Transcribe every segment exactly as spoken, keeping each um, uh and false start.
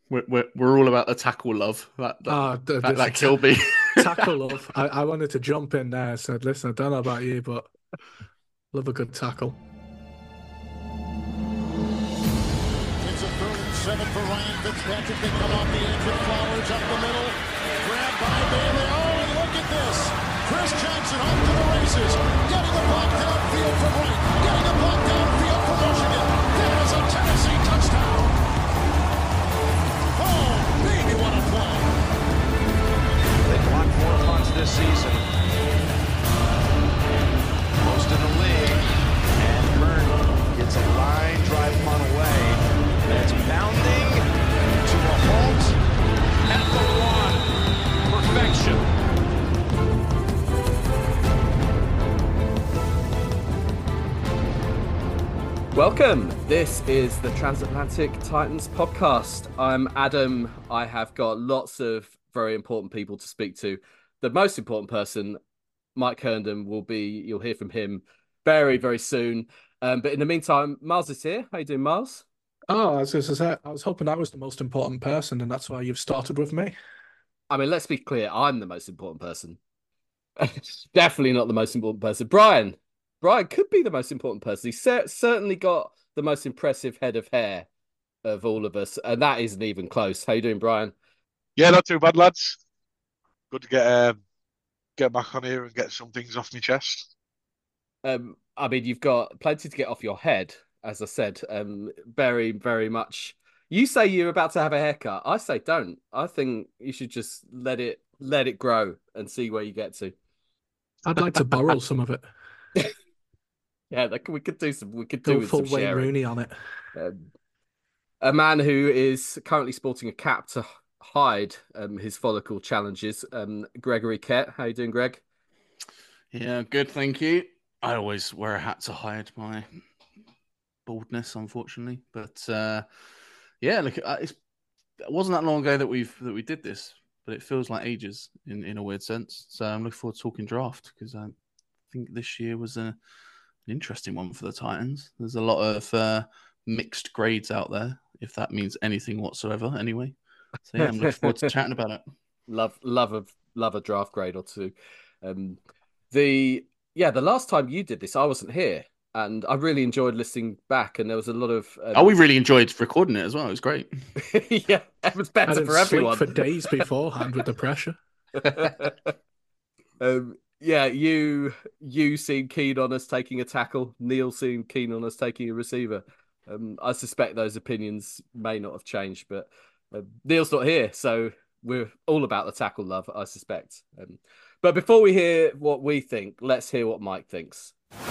We're, we're, we're all about the tackle love. That that Ah, th- that, this that killed me. tackle love. I, I wanted to jump in there and said, listen, I don't know about you, but love a good tackle. It's a third and seven for Ryan Fitzpatrick. They come off the edge with Flowers up the middle. Grabbed by Bailey. Oh, and look at this. Chris Johnson off to the races. Getting the puck downfield from Wright. Getting the puck downfield from Michigan. That is a Tennessee touchdown. Oh, baby, what a play. They blocked four punts this season. Most in the league. And Kern gets a line drive punt away. And it's bounding to a halt at the one. Perfection. Welcome. This is the Transatlantic Titans podcast. I'm Adam. I have got lots of very important people to speak to. The most important person, Mike Herndon, will be, you'll hear from him very, very soon. Um, but in the meantime, Miles is here. How you doing, Miles? Oh, I was going to say, I was hoping I was the most important person, and that's why you've started with me. I mean, let's be clear. I'm the most important person. Definitely not the most important person. Brian. Brian could be the most important person. He's cer- certainly got the most impressive head of hair of all of us, and that isn't even close. How you doing, Brian? Yeah, not too bad, lads. Good to get um, get back on here and get some things off my chest. Um, I mean, you've got plenty to get off your head, as I said. Um, very, very much. You say you're about to have a haircut. I say don't. I think you should just let it let it grow and see where you get to. I'd like to borrow some of it. Yeah, like we could do some. We could do Go with full some Wayne sharing. Rooney on it. Um, a man who is currently sporting a cap to hide um, his follicle challenges. Um, Gregory Kett, how you doing, Greg? Yeah, good, thank you. I always wear a hat to hide my baldness, unfortunately. But uh, yeah, look, uh, it's, it wasn't that long ago that we've that we did this, but it feels like ages in, in a weird sense. So I'm looking forward to talking draft because I think this year was a, an interesting one for the Titans. There's a lot of uh, mixed grades out there, if that means anything whatsoever. Anyway, so yeah, I'm looking forward to chatting about it. Love, love of love a draft grade or two. Um, the yeah, the last time you did this, I wasn't here, and I really enjoyed listening back. And there was a lot of Oh, um, we really enjoyed recording it as well. It was great. yeah, it was I better didn't for sleep everyone. for days beforehand with the pressure. um, yeah, you you seem keen on us taking a tackle. Neil seemed keen on us taking a receiver. Um, I suspect those opinions may not have changed, but uh, Neil's not here, so we're all about the tackle love, I suspect. Um, but before we hear what we think, let's hear what Mike thinks.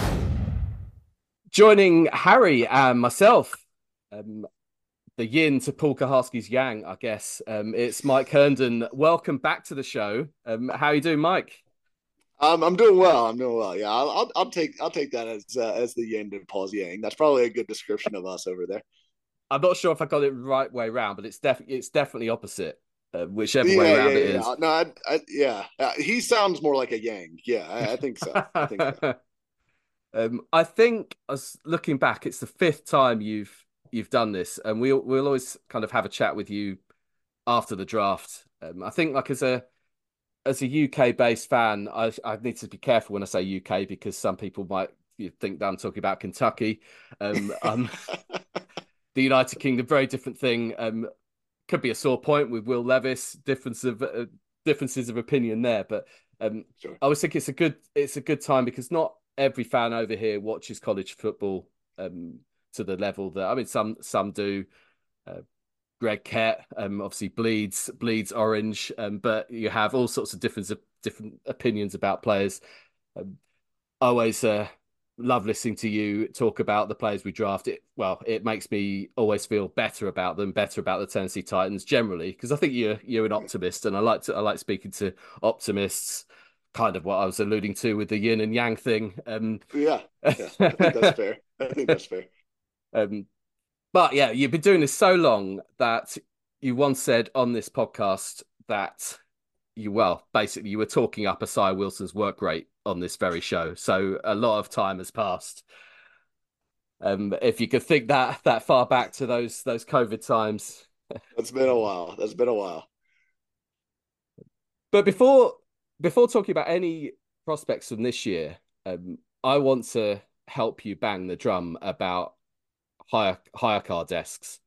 Joining Harry and myself, um, the yin to Paul Kaharski's yang, I guess. Um, it's Mike Herndon. Welcome back to the show. Um, how are you doing, Mike? Um, I'm doing well. I'm doing well. Yeah, I'll I'll, I'll take I'll take that as uh, as the yin to Paul's yang. That's probably a good description of us over there. I'm not sure if I got it right way around, but it's definitely it's definitely opposite, uh, whichever way Yeah, yeah, around it yeah. is. yeah. No, I, I, yeah. Uh, he sounds more like a yang. Yeah, I, I think so. I think so. um, I think as looking back, it's the fifth time you've you've done this, and we'll we'll always kind of have a chat with you after the draft. Um, I think like as a as a U K based fan, I I need to be careful when I say U K because some people might you think that I'm talking about Kentucky. Um, um, the United Kingdom, very different thing. Um, could be a sore point with Will Levis, difference of uh, differences of opinion there, but um, Sure. I always think it's a good it's a good time because not every fan over here watches college football um, to the level that I mean some some do. Uh, Greg Kett um, obviously bleeds bleeds orange, um, but you have all sorts of different different opinions about players. Um, I always uh, love listening to you talk about the players we draft. It well, it makes me always feel better about them, better about the Tennessee Titans generally, because I think you're you're an optimist, and I like to I like speaking to optimists. Kind of what I was alluding to with the yin and yang thing. Um, Yeah, yeah. I think that's fair. I think that's fair. um, but yeah, you've been doing this so long that you once said on this podcast that you well, basically you were talking up Asai Wilson's work rate on this very show. So a lot of time has passed. Um, if you could think that that far back to those those COVID times. That's been a while. That's been a while. But before before talking about any prospects from this year, um, I want to help you bang the drum about hire hire car desks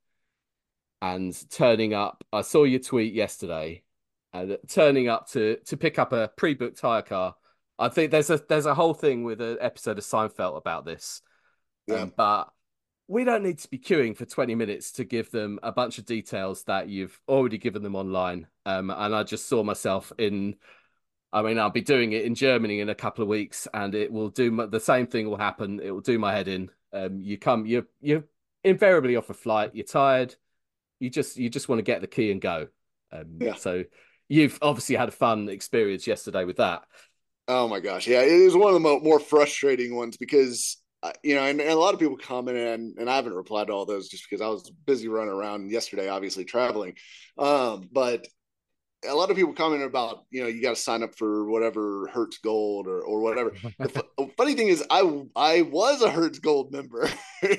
and turning up. I saw your tweet yesterday, and turning up to to pick up a pre-booked hire car. I think there's a there's a whole thing with an episode of Seinfeld about this. Yeah. Um, but we don't need to be queuing for twenty minutes to give them a bunch of details that you've already given them online. Um, and I just saw myself in, I mean, I'll be doing it in Germany in a couple of weeks, and it will do my, the same thing will happen. It will do my head in. Um, you come, you you invariably off a flight. You're tired. You just you just want to get the key and go. Um, Yeah. So you've obviously had a fun experience yesterday with that. Oh my gosh, yeah, it is one of the mo- more frustrating ones because uh, you know, and, and a lot of people commented, and, and I haven't replied to all those just because I was busy running around yesterday, obviously traveling. Um, but a lot of people commented about, you know, you got to sign up for whatever Hertz Gold or or whatever. The f- funny thing is, I I was a Hertz Gold member,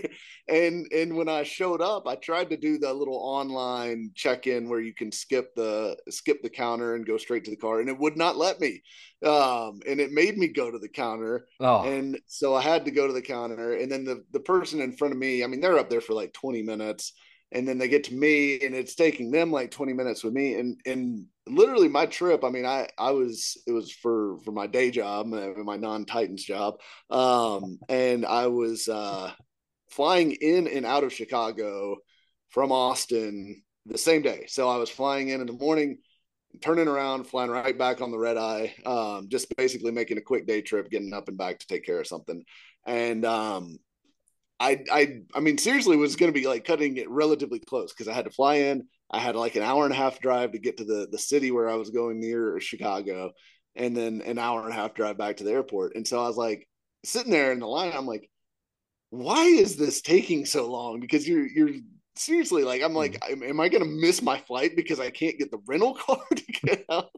and and when I showed up, I tried to do the little online check in where you can skip the skip the counter and go straight to the car, and it would not let me. Um, and it made me go to the counter, Oh, and so I had to go to the counter, and then the the person in front of me, I mean, they're up there for like twenty minutes, and then they get to me and it's taking them like twenty minutes with me, and and literally my trip, I mean, i i was it was for for my day job, my, my non-Titans job, um and I was uh flying in and out of Chicago from Austin the same day. So I was flying in in the morning, turning around, flying right back on the red eye, um just basically making a quick day trip, getting up and back to take care of something. And um I I I mean, seriously, was going to be like cutting it relatively close because I had to fly in. I had like an hour and a half drive to get to the the city where I was going, near Chicago, and then an hour and a half drive back to the airport. And so I was like sitting there in the line. I'm like, why is this taking so long? Because you're you're seriously like, I'm like, am, am I going to miss my flight because I can't get the rental car to get out?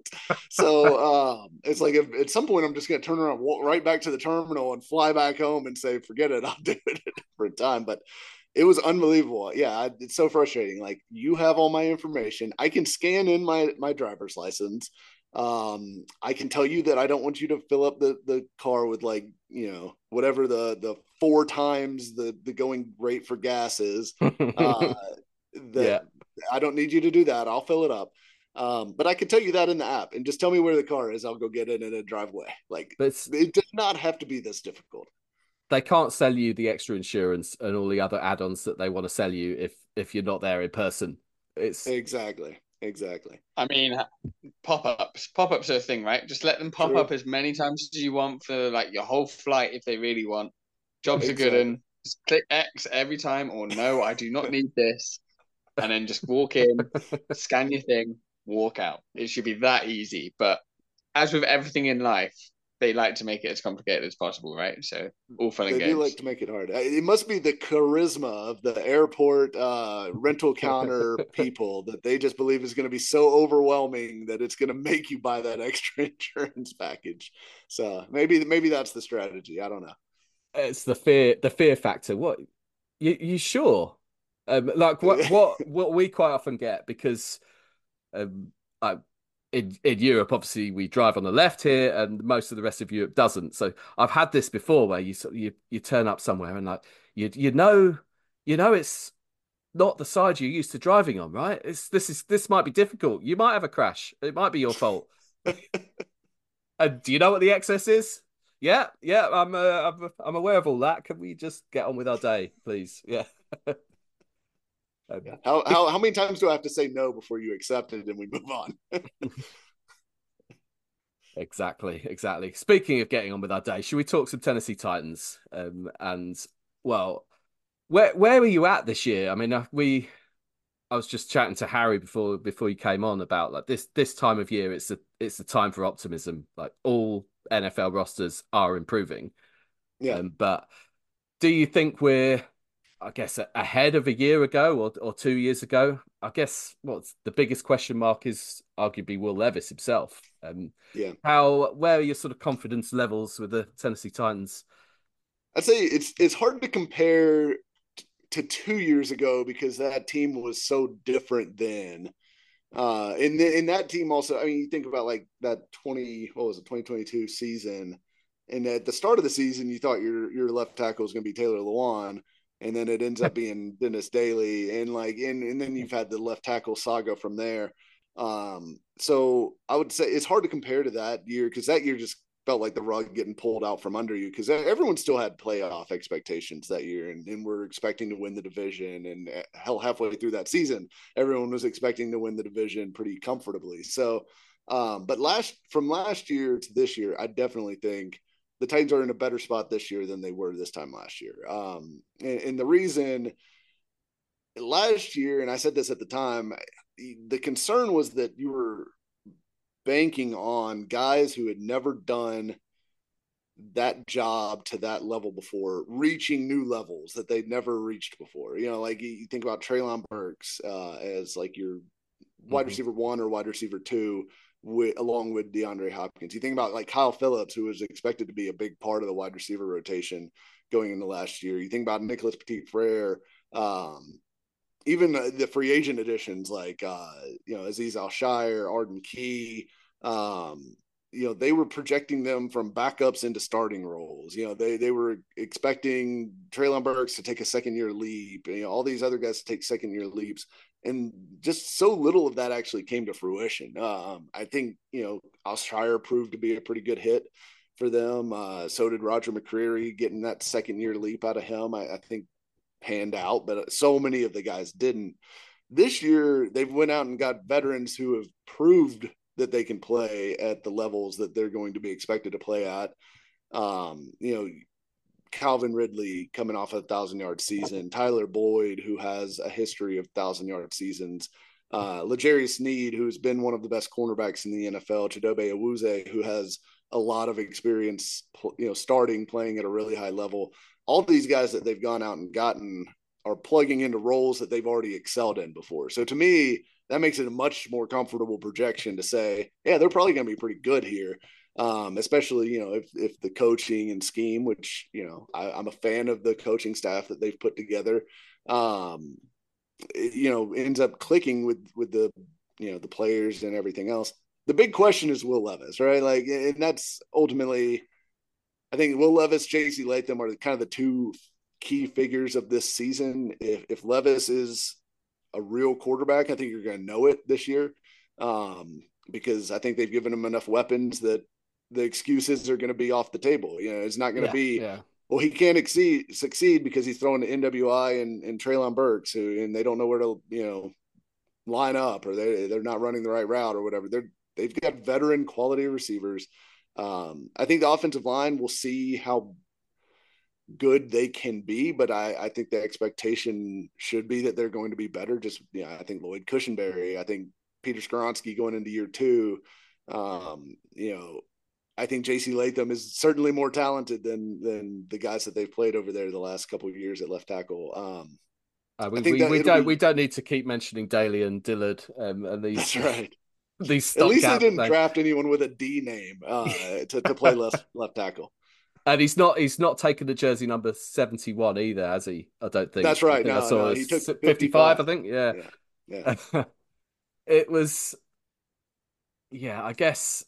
So um, it's like, if, at some point I'm just going to turn around, walk right back to the terminal and fly back home and say, forget it, I'll do it at a different time. But it was unbelievable. Yeah, it's so frustrating. Like, you have all my information. I can scan in my my driver's license. Um, I can tell you that I don't want you to fill up the the car with, like, you know, whatever the the four times the the going rate for gas is. Uh, that yeah. I don't need you to do that. I'll fill it up. Um, but I can tell you that in the app, and just tell me where the car is. I'll go get it in a driveway. Like, it does not have to be this difficult. They can't sell you the extra insurance and all the other add-ons that they want to sell you if if you're not there in person. It's exactly, exactly. I mean, pop-ups, pop-ups are a thing, right? Just let them pop True. up as many times as you want for like your whole flight if they really want. Jobs exactly. are good, and just click X every time, or no, I do not need this, and then just walk in, scan your thing, walk out. It should be that easy. But as with everything in life, they like to make it as complicated as possible, right? So all fun and games. They do like to make it hard. It must be the charisma of the airport uh, rental counter people that they just believe is going to be so overwhelming that it's going to make you buy that extra insurance package. So maybe maybe that's the strategy. I don't know. It's the fear the fear factor. What you you sure? Um, like what what what we quite often get, because um, I. In, in Europe, obviously, we drive on the left here, and most of the rest of Europe doesn't. So I've had this before, where you you you turn up somewhere and like you you know you know it's not the side you're used to driving on, right? It's this is this might be difficult. You might have a crash. It might be your fault. And do you know what the excess is? Yeah, yeah. I'm uh, I'm I'm aware of all that. Can we just get on with our day, please? Yeah. Okay. How, how how many times do I have to say no before you accept it and we move on? Exactly, exactly. Speaking of getting on with our day, should we talk some Tennessee Titans? Um, and well, where where were you at this year? I mean, uh, we, I was just chatting to Harry before before you came on about like this this time of year. It's a it's a time for optimism. Like, all N F L rosters are improving. Yeah, um, but do you think we're, I guess, ahead of a year ago or or two years ago? I guess what's the biggest question mark is arguably Will Levis himself. Um, yeah. How, where are your sort of confidence levels with the Tennessee Titans? I'd say it's it's hard to compare to two years ago because that team was so different then. Uh, and then and that team also, I mean, you think about like that twenty, what was it, twenty twenty-two season, and at the start of the season, you thought your your left tackle was going to be Taylor Lewan, and then it ends up being Dennis Daly, and like, and and then you've had the left tackle saga from there. Um, so I would say it's hard to compare to that year because that year just felt like the rug getting pulled out from under you because everyone still had playoff expectations that year, and, and we're expecting to win the division. And hell, halfway through that season, everyone was expecting to win the division pretty comfortably. So, um, but last from last year to this year, I definitely think the Titans are in a better spot this year than they were this time last year. Um, and, and the reason last year, and I said this at the time, the concern was that you were banking on guys who had never done that job to that level before, reaching new levels that they'd never reached before. You know, like you think about Treylon Burks uh, as like your wide mm-hmm. receiver one or wide receiver two, with, along with DeAndre Hopkins. You think about like Kyle Phillips, who was expected to be a big part of the wide receiver rotation going into last year. You think about Nicholas Petit-Frere, um, even the free agent additions like, uh, you know, Azeez Al-Shire, Arden Key, um, you know, they were projecting them from backups into starting roles. You know, they they were expecting Treylon Burks to take a second-year leap, and, you know, all these other guys to take second-year leaps, and just so little of that actually came to fruition. Um, I think, you know, Al-Shire proved to be a pretty good hit for them. Uh, so did Roger McCreary, getting that second-year leap out of him. I, I think panned out, but so many of the guys didn't. This year, they've went out and got veterans who have proved that they can play at the levels that they're going to be expected to play at. Um, you know, Calvin Ridley coming off a thousand-yard season, Tyler Boyd, who has a history of thousand-yard seasons, uh, L'Jarius Sneed, who's been one of the best cornerbacks in the N F L, Chidobe Awuzie, who has a lot of experience, you know, starting, playing at a really high level. All these guys that they've gone out and gotten are plugging into roles that they've already excelled in before. So to me, that makes it a much more comfortable projection to say, yeah, they're probably going to be pretty good here. Um, especially, you know, if, if the coaching and scheme, which, you know, I, I'm a fan of the coaching staff that they've put together, um, it, you know, ends up clicking with, with the, you know, the players and everything else. The big question is Will Levis, right? Like, and that's ultimately, I think Will Levis, J C Latham are kind of the two key figures of this season. If, if Levis is a real quarterback, I think you're going to know it this year, um, because I think they've given him enough weapons that the excuses are going to be off the table. You know, it's not going to yeah, be, yeah. well, he can't exceed, succeed because he's throwing to N W I and, and Treylon Burks, who, and they don't know where to, you know, line up, or they, they're not running the right route or whatever. They're, they've got veteran quality receivers. Um, I think the offensive line, will see how good they can be, but I, I think the expectation should be that they're going to be better. Just, yeah, you know, I think Lloyd Cushenberry, I think Peter Skoronski going into year two, um, you know, I think J C Latham is certainly more talented than than the guys that they've played over there the last couple of years at left tackle. Um, uh, we I think we, we don't be... we don't need to keep mentioning Daly and Dillard um, and these. That's right. These at least they didn't names. draft anyone with a D name uh, to to play left left tackle. And he's not he's not taken the jersey number seventy-one either, has he? I don't think. That's right. I, no, I saw no, he took fifty-five, fifty-five. I think. Yeah. Yeah. yeah. It was, yeah, I guess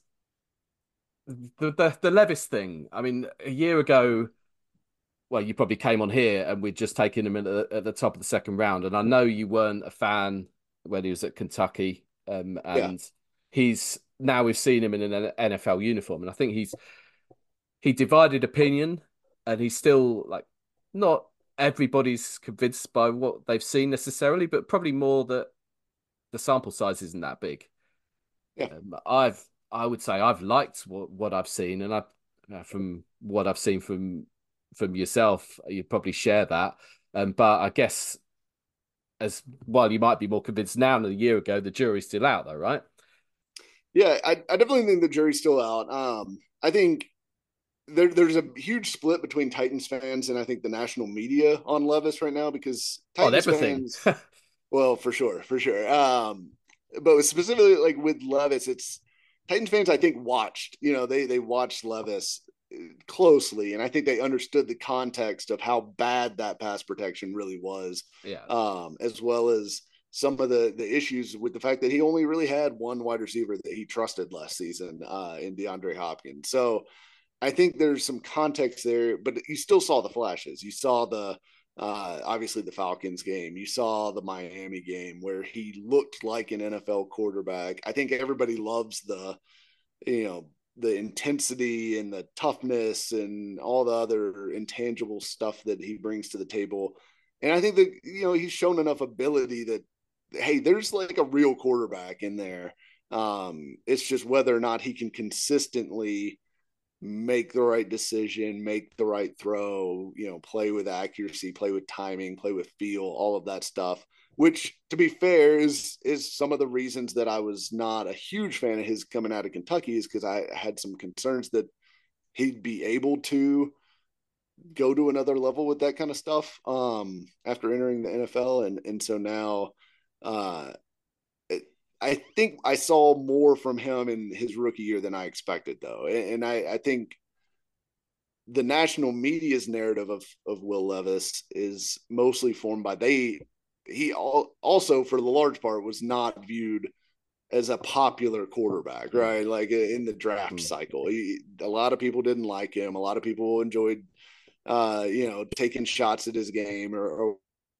the, the the Levis thing. I mean, a year ago, well, you probably came on here and we'd just taken him at the, at the top of the second round. And I know you weren't a fan when he was at Kentucky. Um, and yeah. he's now we've seen him in an N F L uniform. And I think he's, he divided opinion, and he's still like, not everybody's convinced by what they've seen necessarily, but probably more that the sample size isn't that big. Yeah. Um, I've, I would say I've liked what, what I've seen, and I, uh, from what I've seen from, from yourself, you probably share that. Um, but I guess as while you might be more convinced now than a year ago, the jury's still out though, right? Yeah, I, I definitely think the jury's still out. Um, I think there, there's a huge split between Titans fans and I think the national media on Levis right now, because Titans oh, everything. fans, well, for sure, for sure. Um, but specifically like with Levis, it's Titans fans, I think, watched, you know, they, they watched Levis closely, and I think they understood the context of how bad that pass protection really was. Yeah. Um, as well as some of the the issues with the fact that he only really had one wide receiver that he trusted last season uh, in DeAndre Hopkins. So I think there's some context there, but you still saw the flashes. You saw the uh, obviously the Falcons game. You saw the Miami game where he looked like an N F L quarterback. I think everybody loves the, you know, the intensity and the toughness and all the other intangible stuff that he brings to the table. And I think that, you know, he's shown enough ability that, hey, there's like a real quarterback in there. Um, it's just whether or not he can consistently make the right decision, make the right throw, you know, play with accuracy, play with timing, play with feel, all of that stuff, which, to be fair, is is some of the reasons that I was not a huge fan of his coming out of Kentucky, is because I had some concerns that he'd be able to go to another level with that kind of stuff um, after entering the N F L. And, and so now uh, it, I think I saw more from him in his rookie year than I expected, though. And, and I, I think the national media's narrative of, of Will Levis is mostly formed by they, he all, also, for the large part, was not viewed as a popular quarterback, right? Like in the draft cycle, he, a lot of people didn't like him. A lot of people enjoyed, uh, you know, taking shots at his game or, or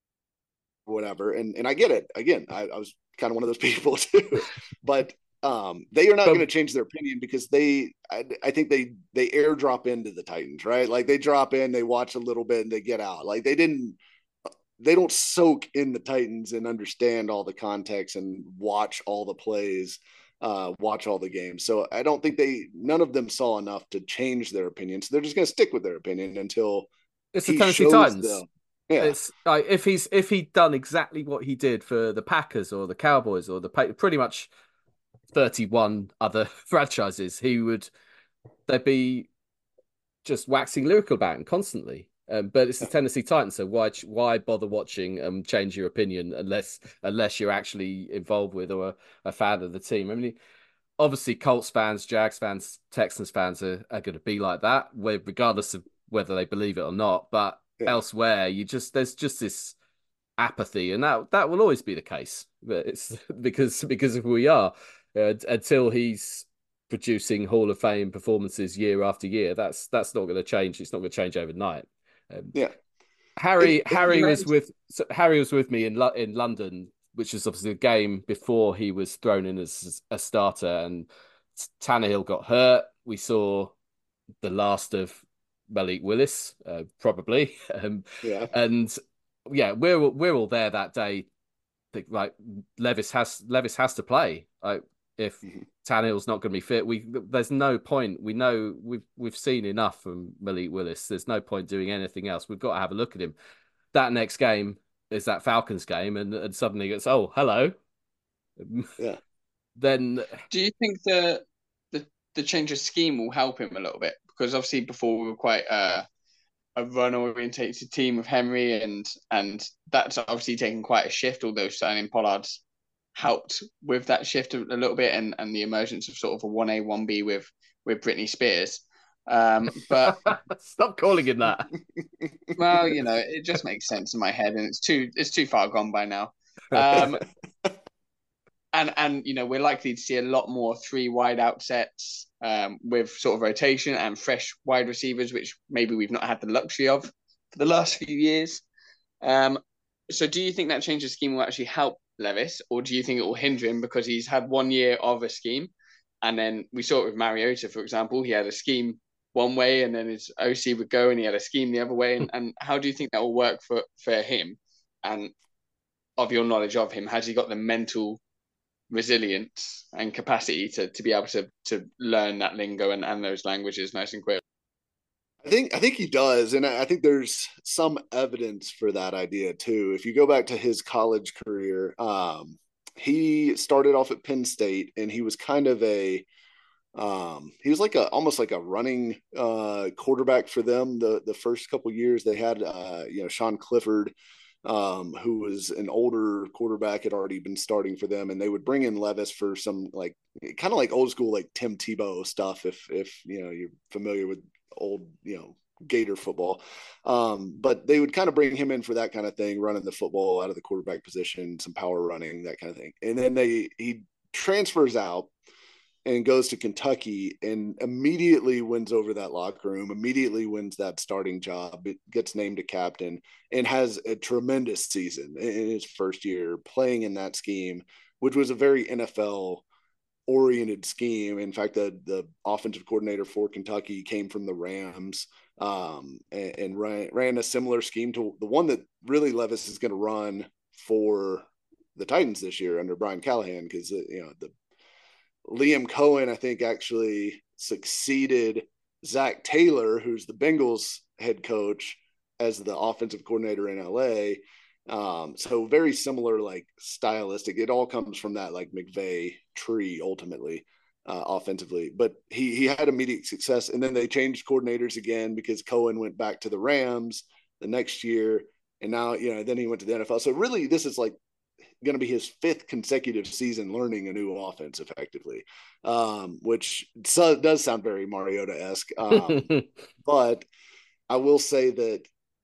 whatever. And, and I get it. Again, I, I was kind of one of those people too, but um, they are not going to change their opinion because they, I, I think they, they airdrop into the Titans, right? Like they drop in, they watch a little bit and they get out. Like they didn't, they don't soak in the Titans and understand all the context and watch all the plays, uh, watch all the games. So I don't think they, none of them saw enough to change their opinion. So they're just going to stick with their opinion until it's the Tennessee Titans. Them. Yeah. It's like if he's if he'd done exactly what he did for the Packers or the Cowboys or the pretty much thirty-one other franchises, he would they'd be just waxing lyrical about him constantly. Um, but it's the Tennessee Titans, so why why bother watching and um, change your opinion unless unless you're actually involved with or a, a fan of the team? I mean, obviously Colts fans, Jags fans, Texans fans are, are going to be like that, regardless of whether they believe it or not. But yeah. Elsewhere, you just there's just this apathy, and that that will always be the case. But it's because because of who we are uh, until he's producing Hall of Fame performances year after year. That's that's not going to change. It's not going to change overnight. Um, yeah, Harry it, Harry it was with so Harry was with me in in London, which is obviously the game before he was thrown in as a starter, and Tannehill got hurt. We saw the last of Malik Willis, uh, probably. Um, yeah, and yeah, we're we're all there that day. Think, like Levis has Levis has to play. Like if mm-hmm. Tannehill's not going to be fit, we there's no point. We know we've we've seen enough from Malik Willis. There's no point doing anything else. We've got to have a look at him. That next game is that Falcons game, and, and suddenly it's oh hello. Yeah. Then do you think the the the change of scheme will help him a little bit? Because obviously before we were quite uh, a run-orientated team with Henry, and and that's obviously taken quite a shift, although signing Pollard's helped with that shift a, a little bit, and, and the emergence of sort of a one A, one B with, with Britney Spears. Um, but stop calling it that. Well, you know, it just makes sense in my head, and it's too it's too far gone by now. Um, and and you know, we're likely to see a lot more three wide out sets um, with sort of rotation and fresh wide receivers, which maybe we've not had the luxury of for the last few years. Um, so, do you think that change of scheme will actually help Levis, or do you think it will hinder him because he's had one year of a scheme, and then we saw it with Mariota, for example, he had a scheme one way, and then his O C would go and he had a scheme the other way, and, and how do you think that will work for, for him? And of your knowledge of him, has he got the mental resilience and capacity to, to be able to to learn that lingo and, and those languages nice and quick? I think I think he does, and I think there's some evidence for that idea too. If you go back to his college career, um, he started off at Penn State, and he was kind of a um, he was like a almost like a running uh, quarterback for them. The the first couple of years they had, uh, you know, Sean Clifford, um, who was an older quarterback, had already been starting for them, and they would bring in Levis for some like kind of like old school like Tim Tebow stuff. If if you know you're familiar with old, you know, Gator football. Um, but they would kind of bring him in for that kind of thing, running the football out of the quarterback position, some power running, that kind of thing. And then they he transfers out and goes to Kentucky and immediately wins over that locker room, immediately wins that starting job, gets named a captain, and has a tremendous season in his first year playing in that scheme, which was a very N F L oriented scheme. In fact, the the offensive coordinator for Kentucky came from the Rams, um, and, and ran, ran a similar scheme to the one that really Levis is going to run for the Titans this year under Brian Callahan, because you know the Liam Cohen, I think, actually succeeded Zach Taylor, who's the Bengals head coach, as the offensive coordinator in L A. Um, so very similar, like stylistic. It all comes from that like McVay tree ultimately, uh, offensively. But he he had immediate success, and then they changed coordinators again because Cohen went back to the Rams the next year, and now you know then he went to the N F L. So really, this is like going to be his fifth consecutive season learning a new offense effectively, um, which so, does sound very Mariota-esque. Um, but I will say that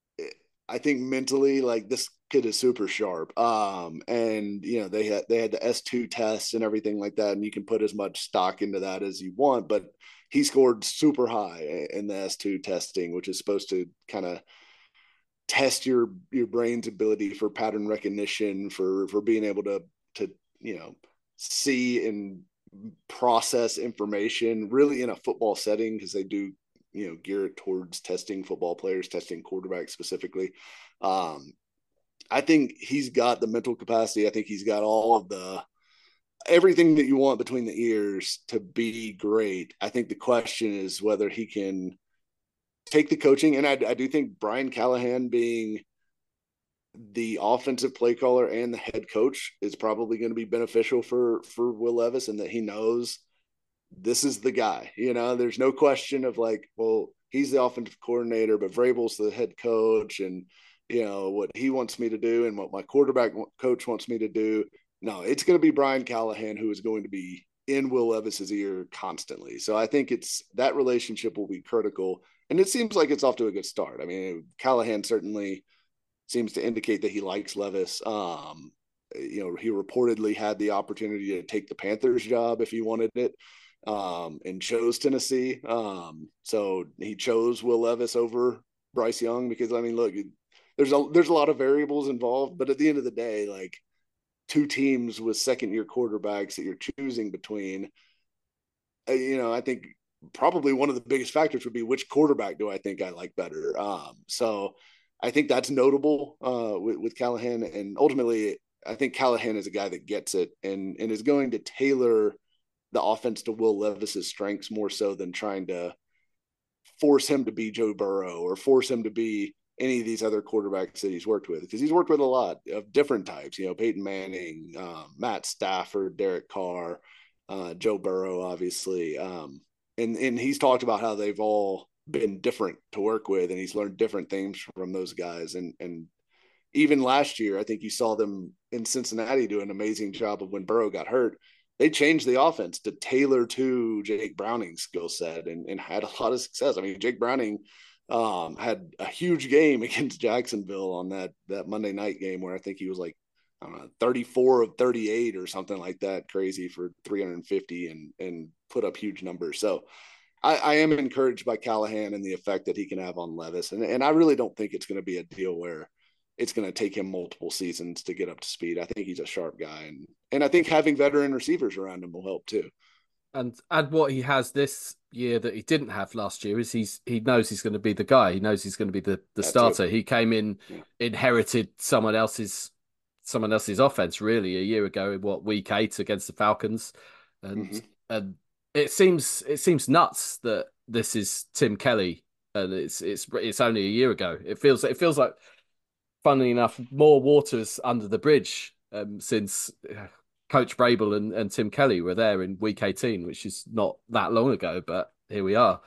I think mentally, like this kid is super sharp. Um, and you know, they had, they had the S two test and everything like that. And you can put as much stock into that as you want, but he scored super high in the S two testing, which is supposed to kind of test your your brain's ability for pattern recognition, for for being able to to you know see and process information really in a football setting, because they do you know gear it towards testing football players, testing quarterbacks specifically. um I think he's got the mental capacity. I think he's got all of the everything that you want between the ears to be great. I think the question is whether he can take the coaching. And I, I do think Brian Callahan being the offensive play caller and the head coach is probably going to be beneficial for, for Will Levis, and that he knows this is the guy. You know, there's no question of like, well, he's the offensive coordinator, but Vrabel's the head coach, and, you know, what he wants me to do and what my quarterback coach wants me to do. No, it's going to be Brian Callahan who is going to be in Will Levis's ear constantly. So I think it's that relationship will be critical. And it seems like it's off to a good start. I mean, Callahan certainly seems to indicate that he likes Levis. Um, you know, he reportedly had the opportunity to take the Panthers job if he wanted it, um, and chose Tennessee. Um, so he chose Will Levis over Bryce Young because, I mean, look, there's a there's a lot of variables involved, but at the end of the day, like two teams with second year quarterbacks that you're choosing between, uh, you know, I think probably one of the biggest factors would be which quarterback do I think I like better. Um, so I think that's notable uh, with, with Callahan. And ultimately, I think Callahan is a guy that gets it and, and is going to tailor the offense to Will Levis's strengths more so than trying to force him to be Joe Burrow or force him to be any of these other quarterbacks that he's worked with, because he's worked with a lot of different types, you know, Peyton Manning, uh, Matt Stafford, Derek Carr, uh, Joe Burrow, obviously. Um, And, and he's talked about how they've all been different to work with, and he's learned different things from those guys. And and even last year, I think you saw them in Cincinnati do an amazing job of when Burrow got hurt. They changed the offense to tailor to Jake Browning's skill set and, and had a lot of success. I mean, Jake Browning um, had a huge game against Jacksonville on that that Monday night game where I think he was like, I don't know, thirty-four of thirty-eight or something like that, crazy, for three hundred fifty and and put up huge numbers. So I, I am encouraged by Callahan and the effect that he can have on Levis. And, and I really don't think it's going to be a deal where it's going to take him multiple seasons to get up to speed. I think he's a sharp guy. And, and I think having veteran receivers around him will help too. And and what he has this year that he didn't have last year is he's he knows he's going to be the guy. He knows he's going to be the, the starter. He came in, yeah. inherited someone else's someone else's offense really a year ago in what week eight against the Falcons. And mm-hmm. and it seems it seems nuts that this is Tim Kelly and it's it's it's only a year ago. It feels it feels like, funnily enough, more waters under the bridge um, since Coach Vrabel and, and Tim Kelly were there in week eighteen, which is not that long ago, but here we are.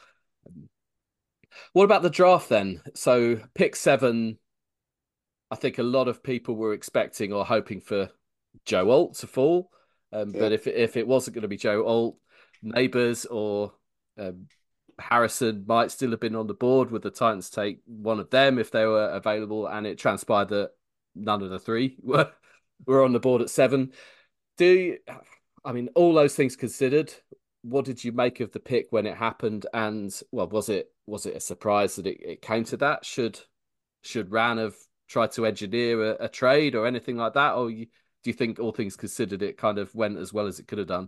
What about the draft then? So pick seven, I think a lot of people were expecting or hoping for Joe Alt to fall. Um, yeah. But if, if it wasn't going to be Joe Alt, Neighbors or um, Harrison might still have been on the board. Would the Titans take one of them if they were available? And it transpired that none of the three were, were on the board at seven. Do you, I mean, all those things considered, what did you make of the pick when it happened? And well, was it was it a surprise that it, it came to that? Should should Ran have tried to engineer a, a trade or anything like that? Or you, do you think all things considered it kind of went as well as it could have done?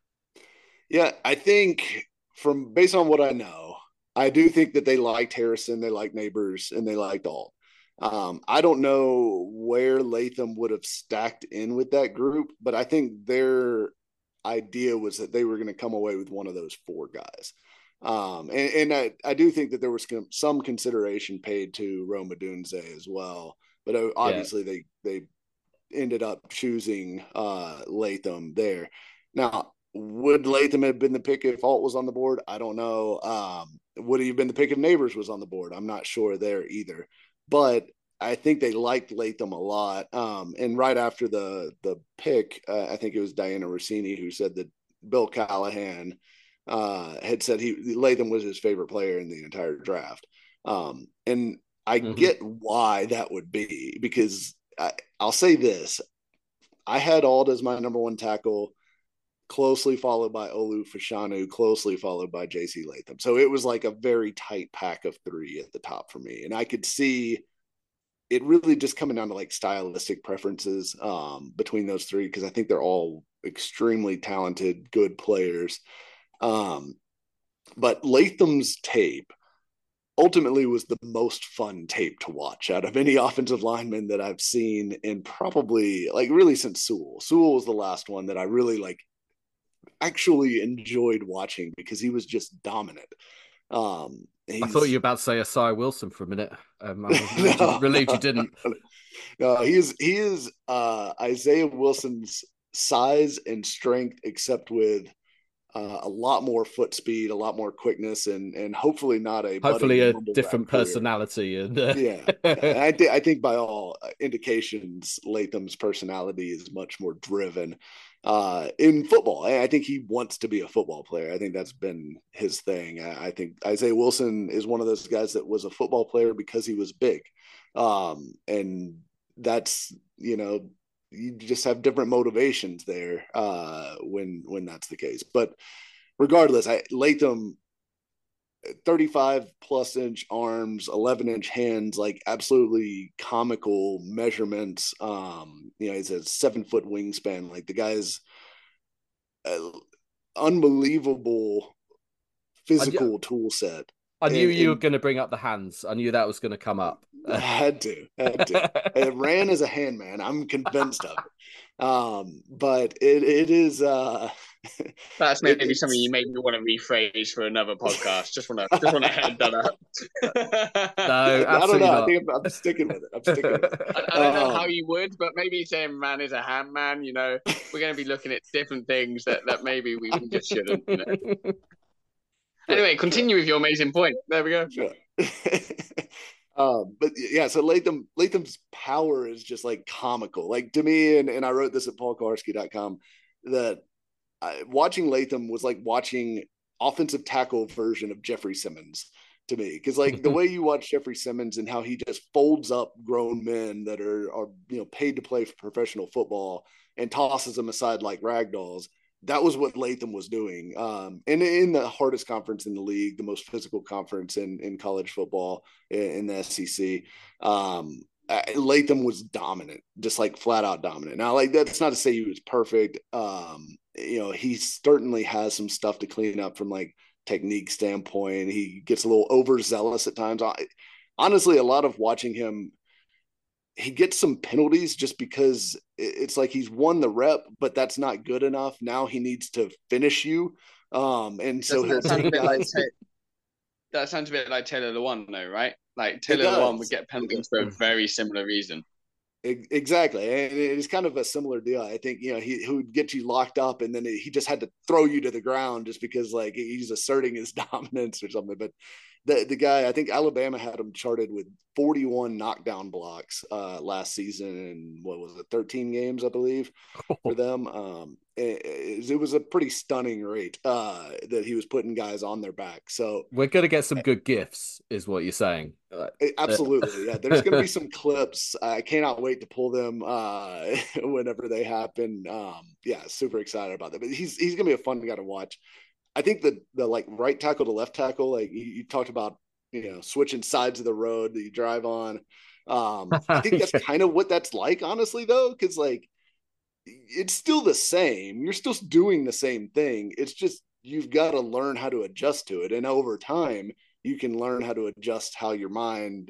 Yeah, I think from based on what I know, I do think that they liked Harrison, they liked Neighbors, and they liked Alt. Um, I don't know where Latham would have stacked in with that group, but I think their idea was that they were going to come away with one of those four guys. Um, and, and I, I do think that there was some consideration paid to Rome Odunze as well, but obviously yeah. they they ended up choosing uh, Latham there. Now, would Latham have been the pick if Alt was on the board? I don't know. Um, would he have been the pick if Neighbors was on the board? I'm not sure there either. But I think they liked Latham a lot. Um, and right after the the pick, uh, I think it was Diana Rossini who said that Bill Callahan uh, had said he Latham was his favorite player in the entire draft. Um, and I mm-hmm. get why that would be, because I, I'll say this. I had Alt as my number one tackle, closely followed by Olu Fashanu, closely followed by J C Latham. So it was like a very tight pack of three at the top for me. And I could see it really just coming down to like stylistic preferences um, between those three, because I think they're all extremely talented, good players. Um, but Latham's tape ultimately was the most fun tape to watch out of any offensive lineman that I've seen, and probably like really since Sewell. Sewell was the last one that I really like actually enjoyed watching because he was just dominant. Um, I thought you were about to say Asai Wilson for a minute. Um, I was relieved, no, relieved no, you didn't. No, he is he is uh, Isaiah Wilson's size and strength, except with uh, a lot more foot speed, a lot more quickness, and and hopefully not a hopefully a different personality. And uh... yeah, and I think I think by all indications, Latham's personality is much more driven uh in football. I think he wants to be a football player. I think that's been his thing. I think Isaiah Wilson is one of those guys that was a football player because he was big, um and that's, you know, you just have different motivations there uh when when that's the case. But regardless, I Latham, thirty-five plus inch arms, eleven inch hands, like absolutely comical measurements. Um, you know, he's a seven foot wingspan. Like the guy's uh, unbelievable physical tool set. I knew and, you and were going to bring up the hands. I knew that was going to come up. I had to, had to. It ran as a hand, man. I'm convinced of it. Um, but it it is. Uh, That's maybe it, something you make me want to rephrase for another podcast. Just want to just want to head that up. No, I don't know. Not. I think I'm, I'm sticking with it. I'm sticking with it. I, I don't know um, how you would, but maybe saying man is a hand man. You know, we're going to be looking at different things that, that maybe we just shouldn't. You know. Anyway, continue with your amazing point. There we go. Sure. um, but yeah, so Latham Latham's power is just like comical. Like to me, and, and I wrote this at paul kowarski dot com, that I, watching Latham was like watching offensive tackle version of Jeffrey Simmons to me. Because like the way you watch Jeffrey Simmons and how he just folds up grown men that are, are you know paid to play for professional football and tosses them aside like ragdolls. That was what Latham was doing. Um, and in the hardest conference in the league, the most physical conference in, in college football, in the S E C, um, Latham was dominant, just like flat out dominant. Now, like that's not to say he was perfect. Um, you know, he certainly has some stuff to clean up from like technique standpoint. He gets a little overzealous at times. I, honestly, a lot of watching him, he gets some penalties just because it's like he's won the rep, but that's not good enough. Now he needs to finish you. Um, and so he'll take guys. Like, that sounds a bit like Taylor Lewan, though, right? Like Taylor Lewan would get penalties for a very similar reason. Exactly. And it's kind of a similar deal. I think, you know, he, he would get you locked up and then he just had to throw you to the ground just because like he's asserting his dominance or something. But the the guy, I think Alabama had him charted with forty-one knockdown blocks uh, last season, and what was it, thirteen games, I believe, for them. Um, it, it was a pretty stunning rate uh, that he was putting guys on their back. So we're going to get some good gifts, is what you're saying. Uh, absolutely, yeah. There's going to be some clips. I cannot wait to pull them uh, whenever they happen. Um, yeah, super excited about that. But he's he's going to be a fun guy to watch. I think the the like right tackle to left tackle, like you, you talked about, you know, switching sides of the road that you drive on. Um, I think that's kind of what that's like, honestly, though, because like it's still the same. You're still doing the same thing. It's just you've got to learn how to adjust to it, and over time, you can learn how to adjust how your mind,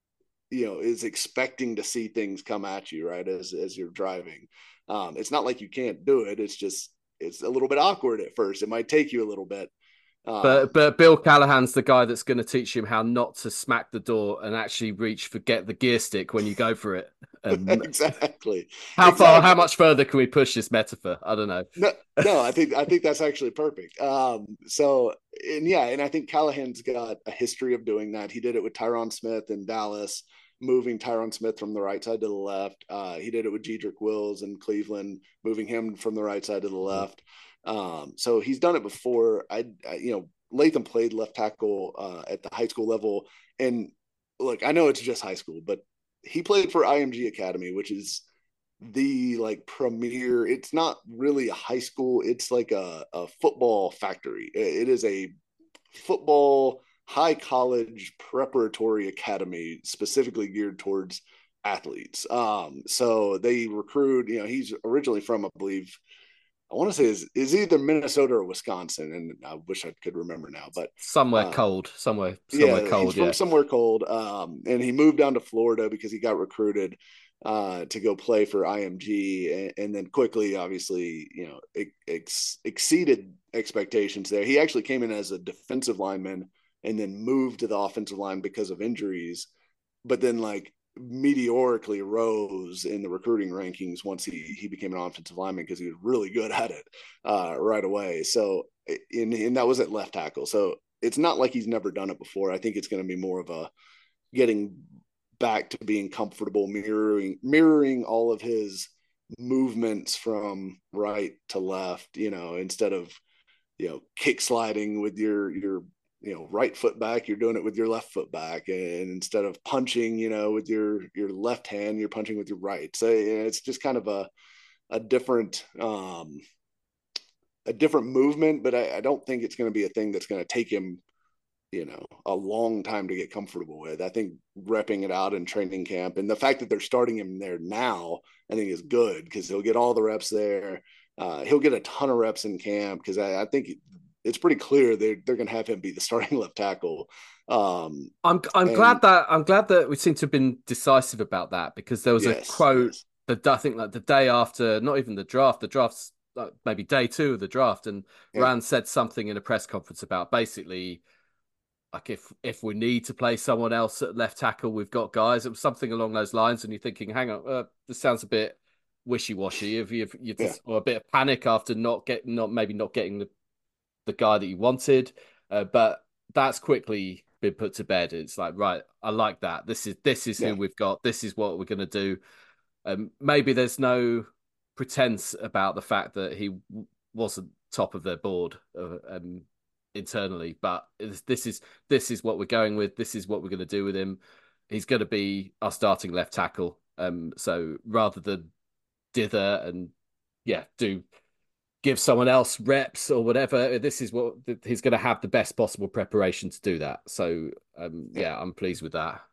you know, is expecting to see things come at you, right, as as you're driving. Um, it's not like you can't do it. It's just it's a little bit awkward at first. It might take you a little bit. Um, but but Bill Callahan's the guy that's going to teach him how not to smack the door and actually reach for get the gear stick when you go for it. Um, exactly. How exactly. far? How much further can we push this metaphor? I don't know. No, no, I think I think that's actually perfect. Um, so and yeah, and I think Callahan's got a history of doing that. He did it with Tyron Smith in Dallas, moving Tyron Smith from the right side to the left. Uh, he did it with Jedrick Wills in Cleveland, moving him from the right side to the left. Um, so he's done it before. I, I you know, Latham played left tackle uh, at the high school level, and look, I know it's just high school, but he played for I M G Academy, which is the like premier. It's not really a high school. It's like a, a football factory. It is a football high college preparatory academy specifically geared towards athletes. Um, so they recruit, you know, he's originally from, I believe, I want to say is, is either Minnesota or Wisconsin. And I wish I could remember now, but somewhere uh, cold, somewhere, somewhere yeah, cold. He's from yeah. somewhere cold. Um, and he moved down to Florida because he got recruited uh, to go play for I M G, and, and then quickly, obviously, you know, ex- exceeded expectations there. He actually came in as a defensive lineman and then moved to the offensive line because of injuries, but then like meteorically rose in the recruiting rankings once he he became an offensive lineman because he was really good at it uh, right away. So, in, and that was at left tackle. So it's not like he's never done it before. I think it's going to be more of a getting back to being comfortable mirroring mirroring all of his movements from right to left, you know, instead of, you know, kick sliding with your your you know right foot back, you're doing it with your left foot back, and instead of punching, you know, with your your left hand, you're punching with your right. So it's just kind of a a different um a different movement, but I, I don't think it's going to be a thing that's going to take him, you know, a long time to get comfortable with. I think repping it out in training camp, and the fact that they're starting him there now, I think is good because he'll get all the reps there. Uh, he'll get a ton of reps in camp because I, I think it's pretty clear they're they're going to have him be the starting left tackle. Um, I'm I'm and, glad that I'm glad that we seem to have been decisive about that, because there was yes, a quote yes. that I think like the day after, not even the draft, the draft's like maybe day two of the draft, and Yeah. Rand said something in a press conference about basically like if if we need to play someone else at left tackle, we've got guys. It was something along those lines, and you're thinking, hang on, uh, this sounds a bit wishy-washy. If you you Yeah. just or a bit of panic after not getting not maybe not getting the the guy that you wanted, uh, but that's quickly been put to bed. It's like, right, I like that. This is this is Yeah. who we've got. This is what we're going to do. Um, maybe there's no pretense about the fact that he w- wasn't top of their board uh, um, internally, but this is this is what we're going with. This is what we're going to do with him. He's going to be our starting left tackle. Um, so rather than dither and yeah, do. give someone else reps or whatever, this is what he's going to have the best possible preparation to do that. So um, yeah, I'm pleased with that.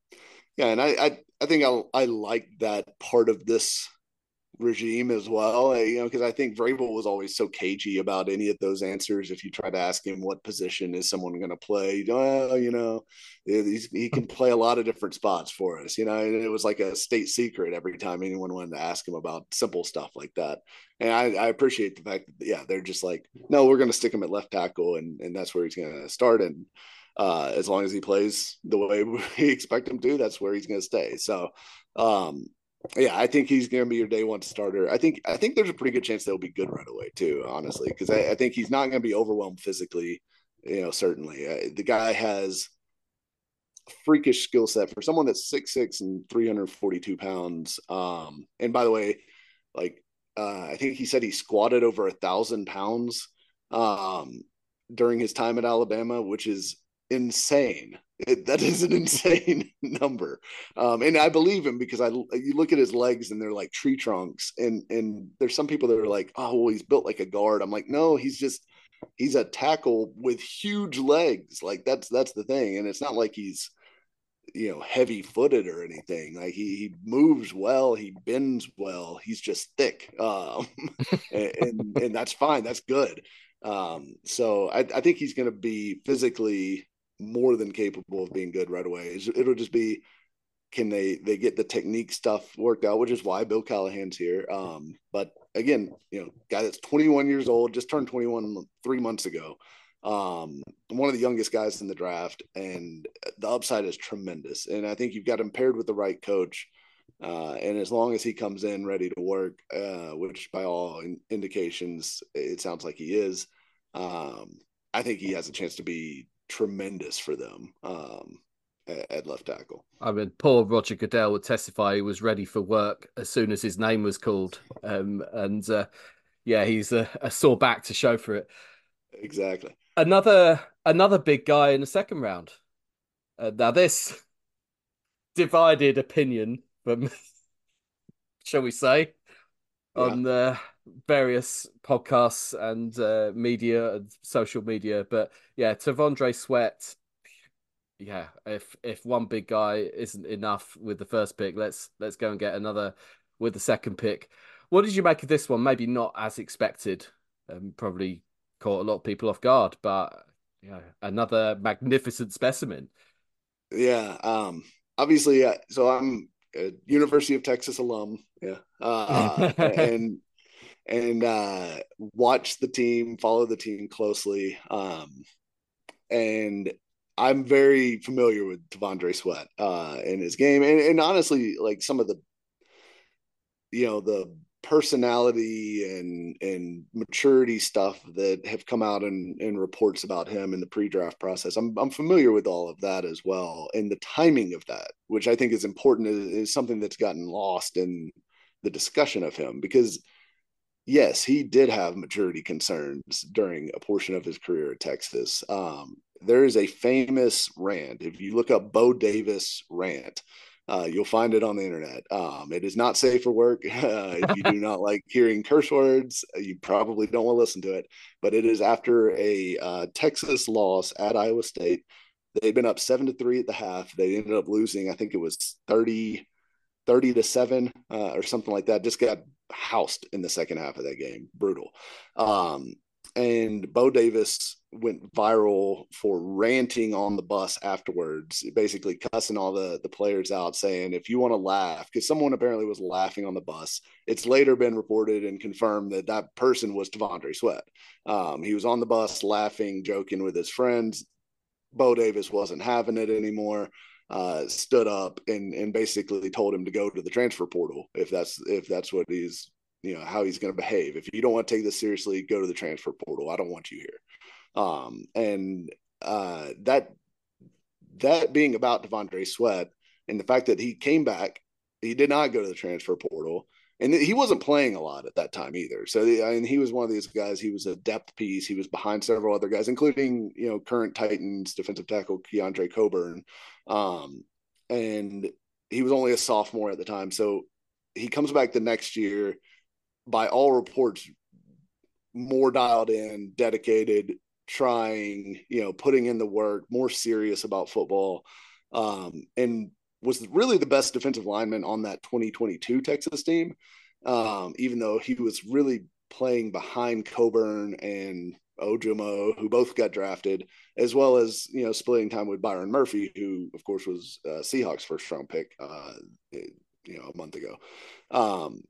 Yeah, and I I, I think I I like that part of this regime as well, you know, because I think Vrabel was always so cagey about any of those answers. If you try to ask him what position is someone going to play, oh, you know, he's, he can play a lot of different spots for us, you know, and it was like a state secret every time anyone wanted to ask him about simple stuff like that. And I, I appreciate the fact that, yeah, they're just like, no, we're going to stick him at left tackle, and, and that's where he's going to start. And uh, as long as he plays the way we expect him to, that's where he's going to stay. So, um, yeah, I think he's going to be your day one starter. I think I think there's a pretty good chance they'll be good right away too, honestly, because I, I think he's not going to be overwhelmed physically You know, certainly uh, the guy has a freakish skill set for someone that's six six and three hundred forty-two pounds. Um, and by the way, like uh, I think he said he squatted over a thousand pounds um, during his time at Alabama, which is insane. It, that is an insane number, um, and I believe him because I you look at his legs and they're like tree trunks, and and there's some people that are like, oh, well, he's built like a guard. I'm like, no, he's just he's a tackle with huge legs. Like that's that's the thing, and it's not like he's you know heavy footed or anything. Like he he moves well, he bends well. He's just thick, um, and, and and that's fine. That's good. Um, so I, I think he's going to be physically more than capable of being good right away. It'll just be, can they they get the technique stuff worked out, which is why Bill Callahan's here. Um, but again, you know, guy that's twenty-one years old, just turned twenty-one three months ago. Um, one of the youngest guys in the draft, and the upside is tremendous. And I think you've got him paired with the right coach. Uh, and as long as he comes in ready to work, uh, which by all in- indications, it sounds like he is, um, I think he has a chance to be tremendous for them um, at, at left tackle. I mean, poor Roger Goodell would testify he was ready for work as soon as his name was called. Um, and uh, yeah, he's a, a sore back to show for it. Exactly. Another another big guy in the second round. Uh, now this divided opinion from, shall we say, yeah. on the various podcasts and uh, media and social media. But yeah, T'Vondre Sweat. Yeah, if if one big guy isn't enough with the first pick, let's let's go and get another with the second pick. What did you make of this one? Maybe not as expected. Um, probably caught a lot of people off guard, but you know, another magnificent specimen. Yeah. Um. Obviously, uh, so I'm a University of Texas alum. Yeah. Uh, and and uh, watch the team, follow the team closely. Um, and I'm very familiar with T'Vondre Sweat uh, in his game, and, and honestly, like some of the, you know, the personality and and maturity stuff that have come out in, in reports about him in the pre-draft process. I'm I'm familiar with all of that as well, and the timing of that, which I think is important, is, is something that's gotten lost in the discussion of him because. Yes, he did have maturity concerns during a portion of his career at Texas. Um, there is a famous rant. If you look up Bo Davis rant, uh, you'll find it on the internet. Um, it is not safe for work. Uh, if you do not like hearing curse words, you probably don't want to listen to it. But it is after a uh, Texas loss at Iowa State. They'd been up seven to three at the half. They ended up losing. I think it was thirty, thirty to seven uh, or something like that. Just got housed in the second half of that game. Brutal. Um, and Bo Davis went viral for ranting on the bus afterwards, basically cussing all the, the players out, saying, if you want to laugh, because someone apparently was laughing on the bus. It's later been reported and confirmed that that person was T'Vondre Sweat. Um, he was on the bus laughing, joking with his friends. Bo Davis wasn't having it anymore. Uh, stood up and and basically told him to go to the transfer portal if that's if that's what he's you know how he's going to behave. If you don't want to take this seriously, go to the transfer portal. I don't want you here. Um, and uh, that that being about T'Vondre Sweat and the fact that he came back, he did not go to the transfer portal, and he wasn't playing a lot at that time either. So I mean, he was one of these guys. He was a depth piece. He was behind several other guys, including you know current Titans defensive tackle Keandre Coburn. Um, and he was only a sophomore at the time. So he comes back the next year, by all reports, more dialed in, dedicated, trying, you know, putting in the work, more serious about football, um, and was really the best defensive lineman on that twenty twenty-two Texas team. Um, even though he was really playing behind Coburn and Ojomo, who both got drafted, as well as, you know, splitting time with Byron Murphy, who of course was uh, Seahawks first round pick, uh, you know, a month ago. Um,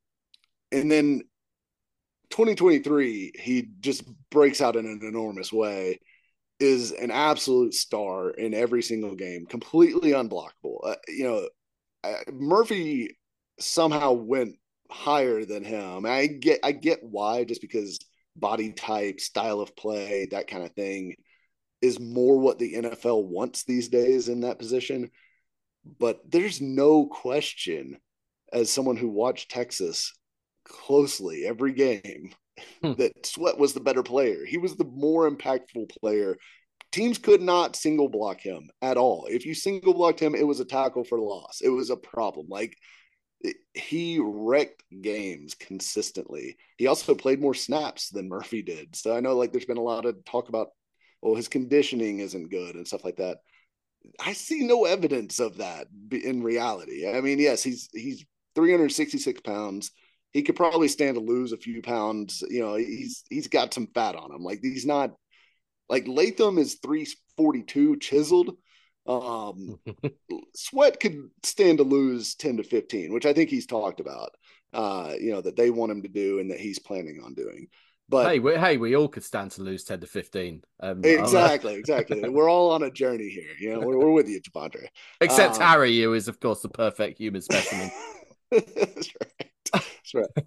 and then twenty twenty-three, he just breaks out in an enormous way, is an absolute star in every single game, completely unblockable. Uh, you know, uh, Murphy somehow went higher than him. I get, I get why, just because body type, style of play, that kind of thing. is more what the N F L wants these days in that position. But there's no question, as someone who watched Texas closely every game, Hmm. that Sweat was the better player. He was the more impactful player. Teams could not single block him at all. If you single blocked him, it was a tackle for loss. It was a problem. Like, it, he wrecked games consistently. He also played more snaps than Murphy did. So I know, like, there's been a lot of talk about, well, his conditioning isn't good and stuff like that. I see no evidence of that in reality. I mean, yes, he's he's three hundred sixty-six pounds. He could probably stand to lose a few pounds. You know, he's he's got some fat on him. Like, he's not like Latham is three forty-two chiseled. Um, Sweat could stand to lose ten to fifteen, which I think he's talked about. Uh, you know, that they want him to do and that he's planning on doing. But hey, we, hey, we all could stand to lose ten to fifteen. Um, exactly, exactly. We're all on a journey here. You know, we're, we're with you, Javondre. Except um, Harry, who is, of course, the perfect human specimen. That's right. That's right.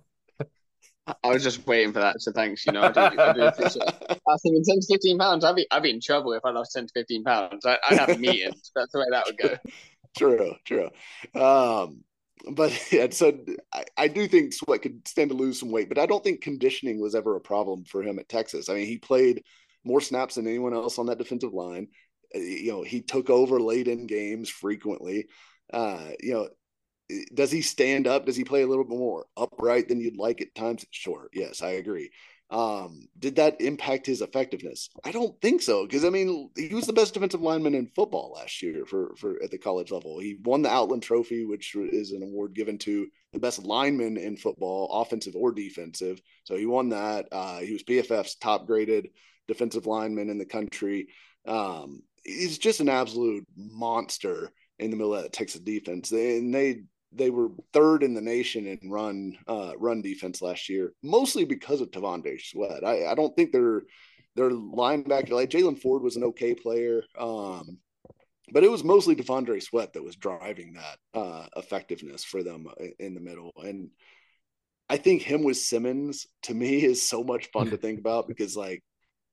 I was just waiting for that, so thanks. You know, I do, I do appreciate it. I was thinking ten to fifteen pounds. I'd be, I'd be in trouble if I lost ten to fifteen pounds. I, I'd have meetings. That's the way that would go. True, true. Um, but yeah, so I, I do think Sweat could stand to lose some weight, but I don't think conditioning was ever a problem for him at Texas. I mean, he played more snaps than anyone else on that defensive line. Uh, you know, he took over late in games frequently. Uh, you know, does he stand up? Does he play a little bit more upright than you'd like at times? Sure. Yes, I agree. Um, did that impact his effectiveness? I don't think so. Because, I mean, he was the best defensive lineman in football last year for, for at the college level. He won the Outland Trophy, which is an award given to the best lineman in football, offensive or defensive. So he won that. Uh, he was P F F's top graded defensive lineman in the country. Um, he's just an absolute monster in the middle of that Texas defense. And they, They were third in the nation in run uh, run defense last year, mostly because of Tavondre Sweat. I, I don't think their their linebacker, like Jalen Ford, was an okay player, um, but it was mostly Tavondre Sweat that was driving that uh, effectiveness for them in the middle. And I think him with Simmons, to me, is so much fun to think about because, like,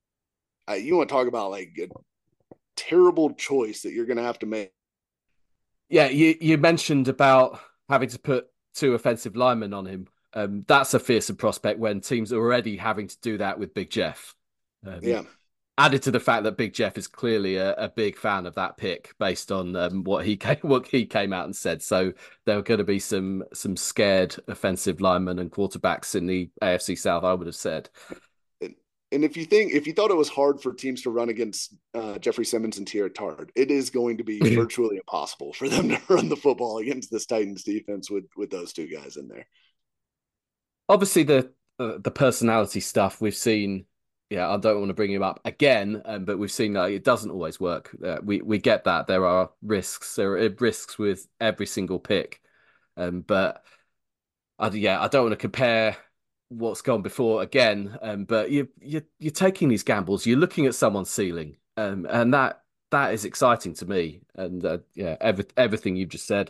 I, you want to talk about like a terrible choice that you're going to have to make. Yeah, you, you mentioned about having to put two offensive linemen on him. Um, that's a fearsome prospect when teams are already having to do that with Big Jeff. Um, yeah. Added to the fact that Big Jeff is clearly a, a big fan of that pick based on um, what he came what he came out and said. So there are going to be some some scared offensive linemen and quarterbacks in the A F C South, I would have said. And if you think, if you thought it was hard for teams to run against uh, Jeffrey Simmons and Tierra Tard, it is going to be virtually impossible for them to run the football against this Titans defense with with those two guys in there. Obviously, the uh, the personality stuff we've seen. Yeah, I don't want to bring him up again, um, but we've seen that like, it doesn't always work. Uh, we we get that there are risks. There are risks with every single pick, um, but I, yeah, I don't want to compare what's gone before again, um, but you you you're taking these gambles. You're looking at someone's ceiling, um, and that that is exciting to me. And uh, yeah, every, everything you've just said.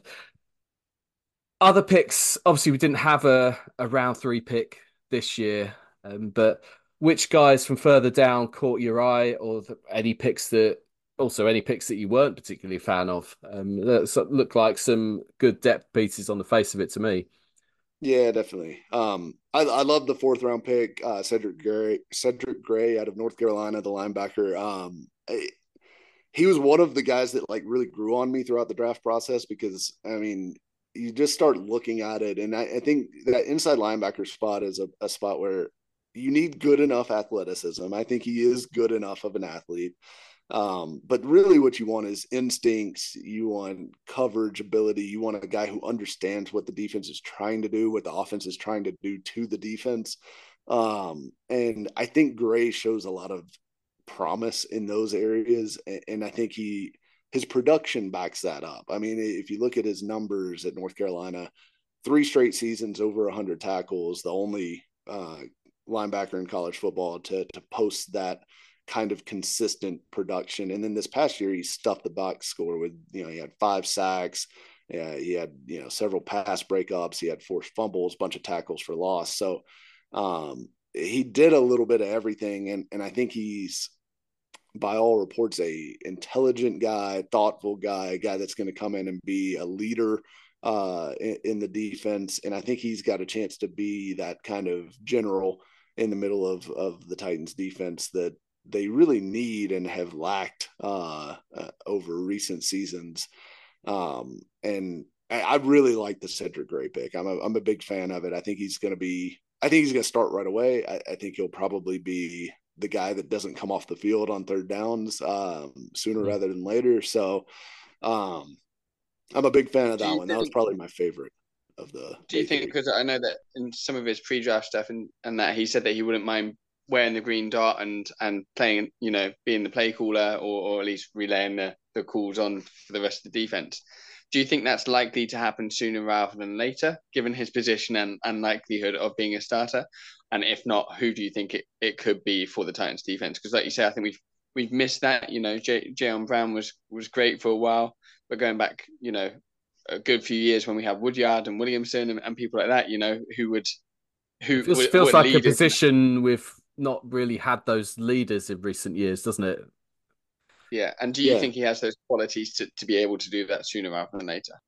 Other picks, obviously, we didn't have a, a round three pick this year, um, but which guys from further down caught your eye, or the, any picks that also any picks that you weren't particularly a fan of? Um, that look like some good depth pieces on the face of it to me. Yeah, definitely. Um, I, I love the fourth round pick, uh, Cedric Gray, Cedric Gray out of North Carolina, the linebacker. Um, I, he was one of the guys that like really grew on me throughout the draft process because I mean, you just start looking at it, and I, I think that inside linebacker spot is a, a spot where you need good enough athleticism. I think he is good enough of an athlete. Um, but really what you want is instincts. You want coverage ability. You want a guy who understands what the defense is trying to do, what the offense is trying to do to the defense. Um, and I think Gray shows a lot of promise in those areas. And, and I think he, his production backs that up. I mean, if you look at his numbers at North Carolina, three straight seasons, over a hundred tackles, the only, uh, linebacker in college football to, to post that kind of consistent production. And then this past year, he stuffed the box score with, you know, he had five sacks. Yeah, he had, you know, several pass breakups. He had forced fumbles, bunch of tackles for loss. So um, he did a little bit of everything. And, and I think he's by all reports, a intelligent guy, thoughtful guy, a guy that's going to come in and be a leader uh, in, in the defense. And I think he's got a chance to be that kind of general in the middle of, of the Titans defense that they really need and have lacked uh, uh, over recent seasons. Um, and I, I really like the Cedric Gray pick. I'm a, I'm a big fan of it. I think he's going to be, I think he's going to start right away. I, I think he'll probably be the guy that doesn't come off the field on third downs um, sooner mm-hmm. rather than later. So um, I'm a big fan of that one. Think, that was probably my favorite of the. Do you think, because I know that in some of his pre-draft stuff and, and that he said that he wouldn't mind wearing the green dot and, and playing, you know, being the play caller or, or at least relaying the, the calls on for the rest of the defense. Do you think that's likely to happen sooner rather than later, given his position and, and likelihood of being a starter? And if not, who do you think it, it could be for the Titans defense? Because like you say, I think we've we've missed that. You know, J- Jayon Brown was was great for a while, but going back, you know, a good few years when we have Woodyard and Williamson and, and people like that, you know, who would who it feels, would, feels would like a position we've not really had those leaders in recent years, doesn't it? Yeah, and do you yeah. think he has those qualities to, to be able to do that sooner rather than later?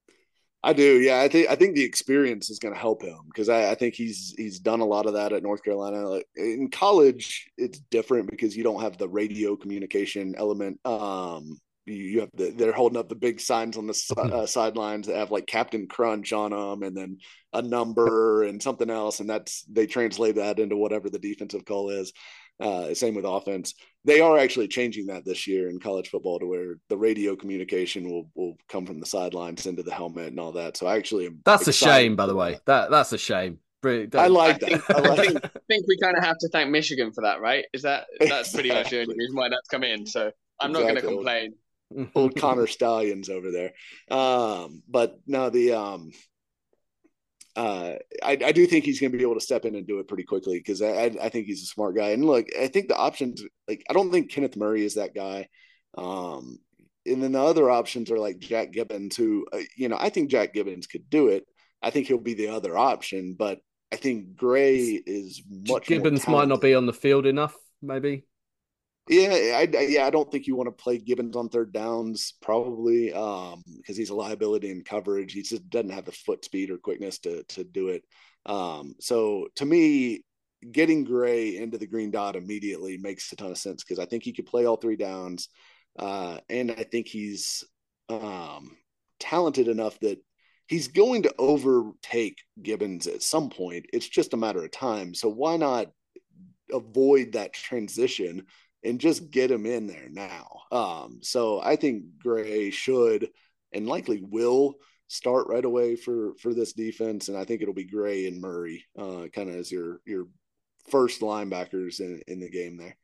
I do, yeah. I think I think the experience is going to help him because I, I think he's he's done a lot of that at North Carolina. Like, in college, it's different because you don't have the radio communication element. Um, you, you have the, they're holding up the big signs on the uh, sidelines that have like Captain Crunch on them, and then a number and something else, and that's they translate that into whatever the defensive call is. Uh, same with offense. They are actually changing that this year in college football to where the radio communication will, will come from the sidelines into the helmet and all that. So I actually am That's a shame, by the way. That. that that's a shame. I like I that. Think, I, like I think, think we kind of have to thank Michigan for that, right? Is that that's exactly. pretty much the only reason why that's come in. So I'm exactly. not going to complain. Old, old Connor Stallions over there. Um, but no, the um, Uh, I, I do think he's going to be able to step in and do it pretty quickly because I, I think he's a smart guy. And look, I think the options, like, I don't think Kenneth Murray is that guy. Um, and then the other options are like Jack Gibbons, who, uh, you know, I think Jack Gibbons could do it. I think he'll be the other option, but I think Gray is much Gibbons more might not be on the field enough, maybe. Yeah, I, yeah, I don't think you want to play Gibbons on third downs, probably, um, because he's a liability in coverage. He just doesn't have the foot speed or quickness to to do it. Um, so to me, getting Gray into the green dot immediately makes a ton of sense because I think he could play all three downs, uh, and I think he's um, talented enough that he's going to overtake Gibbons at some point. It's just a matter of time. So why not avoid that transition and just get him in there now? Um, so I think Gray should and likely will start right away for for this defense, and I think it'll be Gray and Murray uh, kind of as your your first linebackers in, in the game there.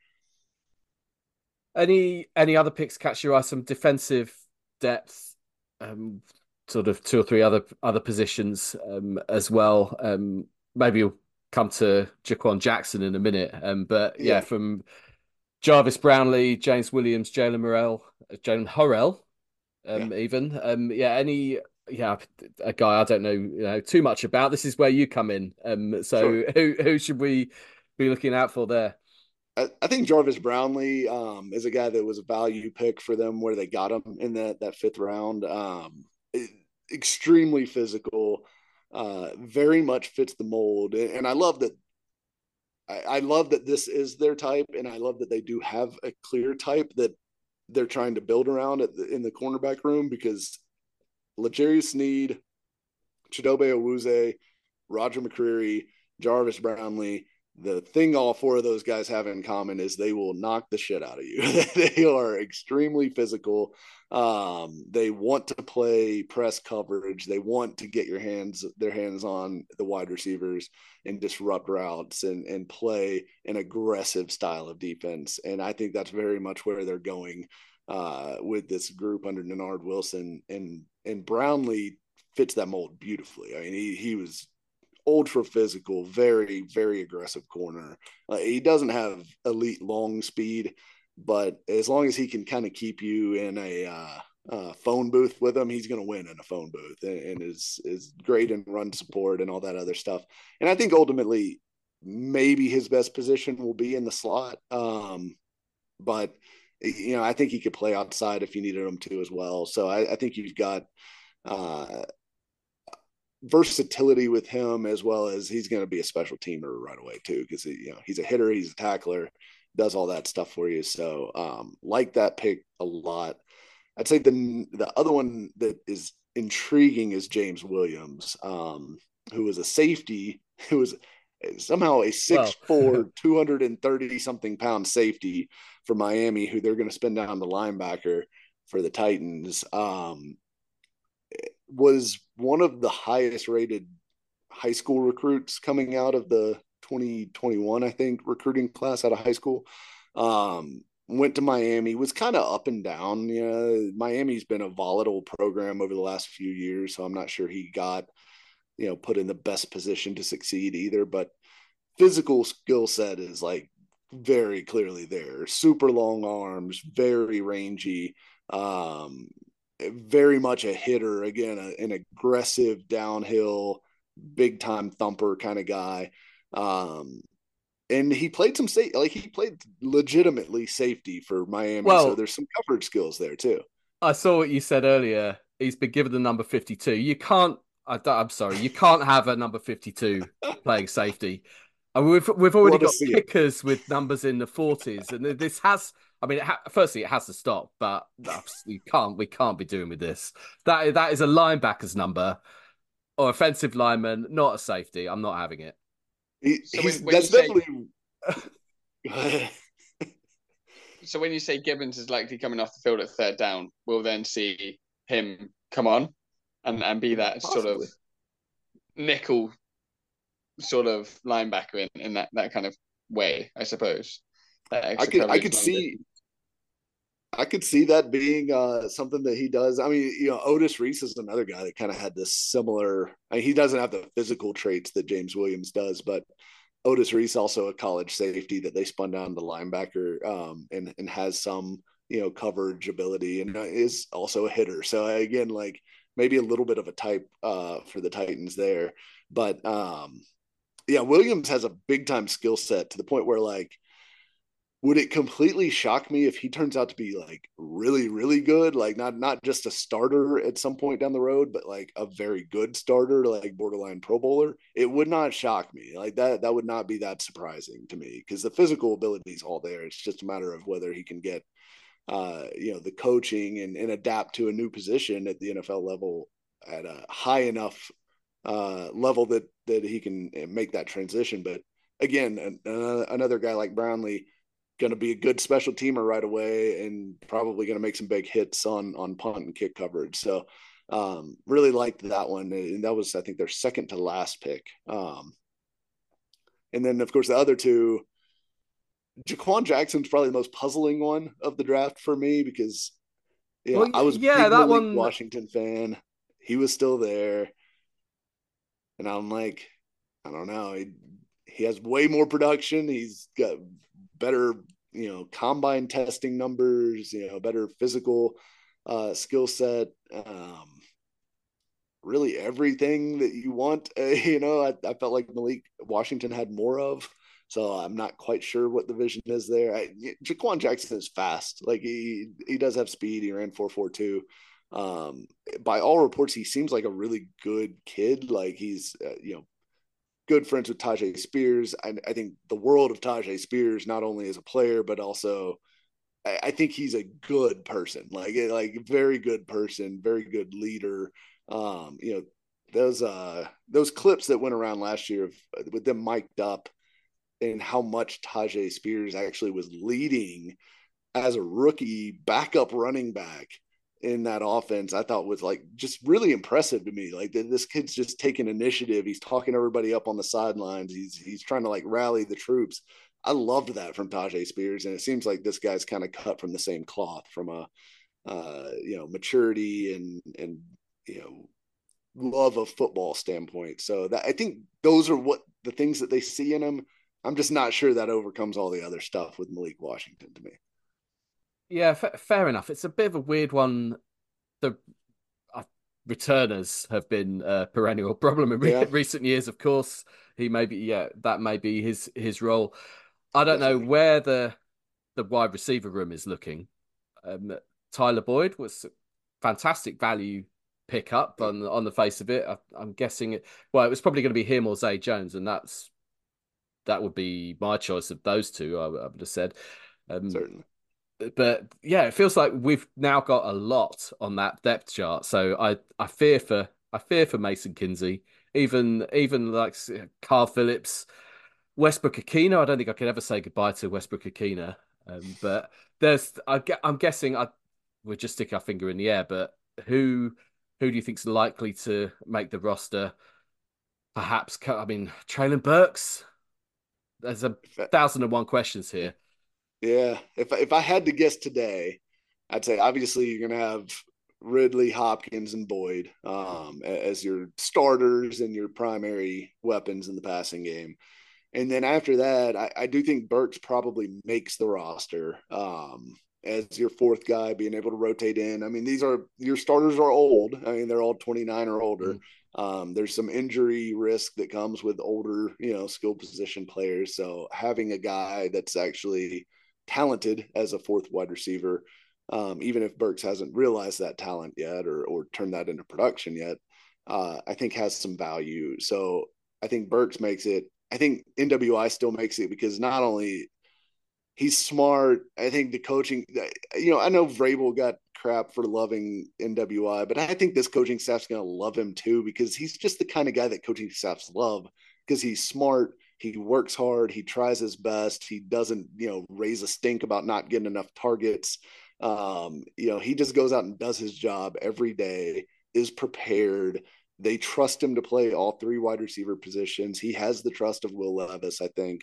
Any any other picks catch your eye? Some defensive depth, um, sort of two or three other other positions um, as well. Um, maybe you'll come to Jaquan Jackson in a minute, um, but yeah, yeah from Jarvis Brownlee, James Williams, Jalen Morrell, Jalen Horrell, um, yeah. even. Um, yeah, any, yeah, a guy I don't know, you know too much about. This is where you come in. Um, so sure. who who should we be looking out for there? I, I think Jarvis Brownlee um, is a guy that was a value pick for them where they got him in that that fifth round. Um, extremely physical, uh, very much fits the mold, and I love that. I love that this is their type, and I love that they do have a clear type that they're trying to build around at the, in the cornerback room because L'Jarius Sneed, Chidobe Awuzie, Roger McCreary, Jarvis Brownlee, the thing all four of those guys have in common is they will knock the shit out of you. They are extremely physical. Um, they want to play press coverage. They want to get your hands, their hands on the wide receivers and disrupt routes and, and play an aggressive style of defense. And I think that's very much where they're going uh, with this group under Nennard Wilson, and, and Brownlee fits that mold beautifully. I mean, he, he was ultra physical, very, very aggressive corner. Uh, he doesn't have elite long speed, but as long as he can kind of keep you in a uh, uh, phone booth with him, he's going to win in a phone booth, and, and is is great in run support and all that other stuff. And I think ultimately, maybe his best position will be in the slot. Um, but you know, I think he could play outside if you needed him to as well. So I, I think you've got uh, versatility with him, as well as he's going to be a special teamer right away too, because he, you know, he's a hitter, he's a tackler, does all that stuff for you. So um, like that pick a lot. I'd say the the other one that is intriguing is James Williams, um, who was a safety, who was somehow a six four, well, two hundred thirty something pound safety for Miami, who they're going to spin down the linebacker for the Titans. Um, was one of the highest rated high school recruits coming out of the twenty twenty-one, I think, recruiting class out of high school. Um, went to Miami, was kind of up and down. You know, Miami's been a volatile program over the last few years, so I'm not sure he got, you know, put in the best position to succeed either, but physical skill set is like very clearly there. Super long arms, very rangy, um, very much a hitter. Again, a, an aggressive downhill, big time thumper kind of guy. Um, and he played some safe, like he played legitimately safety for Miami. Well, so there's some coverage skills there too. I saw what you said earlier. He's been given the number fifty-two. You can't, I, I'm sorry, you can't have a number fifty-two playing safety. And we've we've already got kickers it. with numbers in the forties, and this has. I mean, it ha- firstly, it has to stop, but you can't. We can't be doing with this. That that is a linebacker's number, or offensive lineman, not a safety. I'm not having it. He, so when, when that's definitely. Say... So when you say Gibbons is likely coming off the field at third down, we'll then see him come on and and be that Possibly. sort of nickel sort of linebacker in, in that, that kind of way, I suppose. I could I could see I could see that being uh, something that he does. I mean, you know, Otis Reese is another guy that kind of had this similar. I mean, he doesn't have the physical traits that James Williams does, but Otis Reese also a college safety that they spun down the linebacker um, and and has some, you know, coverage ability and is also a hitter. So again, like maybe a little bit of a type uh, for the Titans there, but um, yeah, Williams has a big time skill set to the point where like. Would it completely shock me if he turns out to be like really, really good? Like not not just a starter at some point down the road, but like a very good starter, like borderline Pro Bowler. It would not shock me. Like that, that would not be that surprising to me because the physical ability is all there. It's just a matter of whether he can get, uh, you know, the coaching and, and adapt to a new position at the N F L level at a high enough uh, level that that he can make that transition. But again, an, uh, another guy like Brownlee. Going to be a good special teamer right away and probably going to make some big hits on on punt and kick coverage. So um, really liked that one. And that was, I think, their second to last pick. Um, and then, of course, the other two, Jaquan Jackson's probably the most puzzling one of the draft for me because you know, well, I was yeah, a big that Malik one... Washington fan. He was still there. And I'm like, I don't know. He, he has way more production. He's got better, you know, combine testing numbers, you know, better physical uh, skill set, um, really everything that you want. Uh, you know, I, I felt like Malik Washington had more of, so I'm not quite sure what the vision is there. I, Jaquan Jackson is fast. Like he, he does have speed. He ran four four two. Um, by all reports, he seems like a really good kid. Like he's, uh, you know, good friends with Tyjae Spears. I, I think the world of Tyjae Spears, not only as a player, but also I, I think he's a good person, like, like very good person, very good leader. Um, you know, those, uh, those clips that went around last year of, with them mic'd up and how much Tyjae Spears actually was leading as a rookie backup running back in that offense, I thought was like just really impressive to me. Like this kid's just taking initiative. He's talking everybody up on the sidelines. He's he's trying to like rally the troops. I loved that from Tyjae Spears, and it seems like this guy's kind of cut from the same cloth from a uh, you know maturity and and you know love of football standpoint. So that I think those are what the things that they see in him. I'm just not sure that overcomes all the other stuff with Malik Washington to me. Yeah, f- fair enough. It's a bit of a weird one. The uh, returners have been a perennial problem in re- yeah. recent years. Of course, he may be. Yeah, that may be his his role. I don't Definitely. know where the the wide receiver room is looking. Um, Tyler Boyd was a fantastic value pickup on on the face of it. I, I'm guessing it. Well, it was probably going to be him or Zay Jones, and that's that would be my choice of those two. I, I would have said. Um, Certainly. But yeah, it feels like we've now got a lot on that depth chart. So I, I fear for I fear for Mason Kinsey, even even like Carl Phillips, Westbrook Akina. I don't think I could ever say goodbye to Westbrook Akina. Um, but there's I, I'm guessing I we're just sticking our finger in the air. But who who do you think's likely to make the roster? Perhaps I mean Traylon Burks. There's a thousand and one questions here. Yeah, if if I had to guess today, I'd say obviously you're going to have Ridley, Hopkins, and Boyd um, as your starters and your primary weapons in the passing game. And then after that, I, I do think Burks probably makes the roster um, as your fourth guy, being able to rotate in. I mean, these are your starters are old. I mean, they're all twenty-nine or older. Mm-hmm. Um, there's some injury risk that comes with older, you know, skill position players. So having a guy that's actually talented as a fourth wide receiver, um, even if Burks hasn't realized that talent yet or or turned that into production yet, uh, I think has some value. So I think Burks makes it. I think N W I still makes it because not only he's smart, I think the coaching, you know, I know Vrabel got crap for loving N W I, but I think this coaching staff's going to love him too because he's just the kind of guy that coaching staffs love because he's smart. He works hard. He tries his best. He doesn't, you know, raise a stink about not getting enough targets. Um, you know, he just goes out and does his job every day, is prepared. They trust him to play all three wide receiver positions. He has the trust of Will Levis, I think.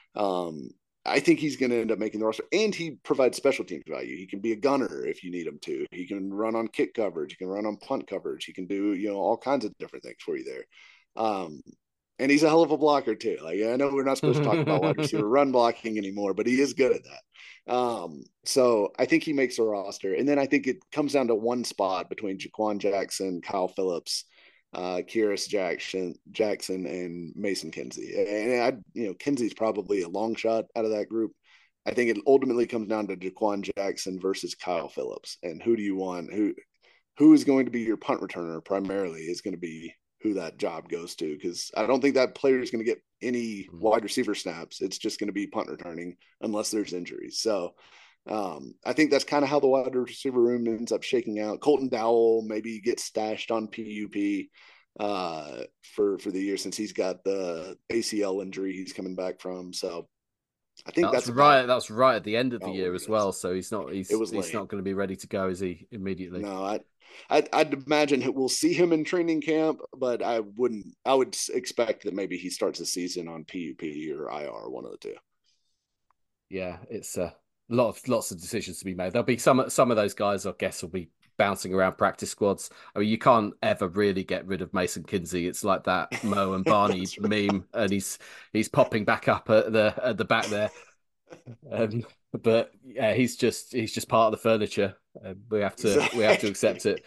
Um, I think he's going to end up making the roster, and he provides special teams value. He can be a gunner if you need him to. He can run on kick coverage. He can run on punt coverage. He can do, you know, all kinds of different things for you there. Um, And he's a hell of a blocker too. Like I know we're not supposed to talk about wide receiver run blocking anymore, but he is good at that. Um, so I think he makes a roster. And then I think it comes down to one spot between Jaquan Jackson, Kyle Phillips, uh, Kyrus Jackson, Jackson, and Mason Kinsey. And I, you know, Kinsey's probably a long shot out of that group. I think it ultimately comes down to Jaquan Jackson versus Kyle Phillips. And who do you want? Who who is going to be your punt returner primarily is going to be who that job goes to, because I don't think that player is going to get any wide receiver snaps. It's just going to be punt returning unless there's injuries. So um, I think that's kind of how the wide receiver room ends up shaking out. Colton Dowell maybe gets stashed on P U P uh, for for the year since he's got the A C L injury he's coming back from. So I think that's, that's right. That's right at the end of the oh, year as well. So he's not he's it was he's not going to be ready to go, is he? Immediately? No, I. I'd, I'd imagine we'll see him in training camp, but I wouldn't. I would expect that maybe he starts the season on P U P or I R, one of the two. Yeah, it's a lot of lots of decisions to be made. There'll be some some of those guys, I guess, will be bouncing around practice squads. I mean, you can't ever really get rid of Mason Kinsey. It's like that Mo and Barney meme, and he's he's popping back up at the at the back there. Um, but yeah, he's just he's just part of the furniture. Uh, we have to exactly. we have to accept it.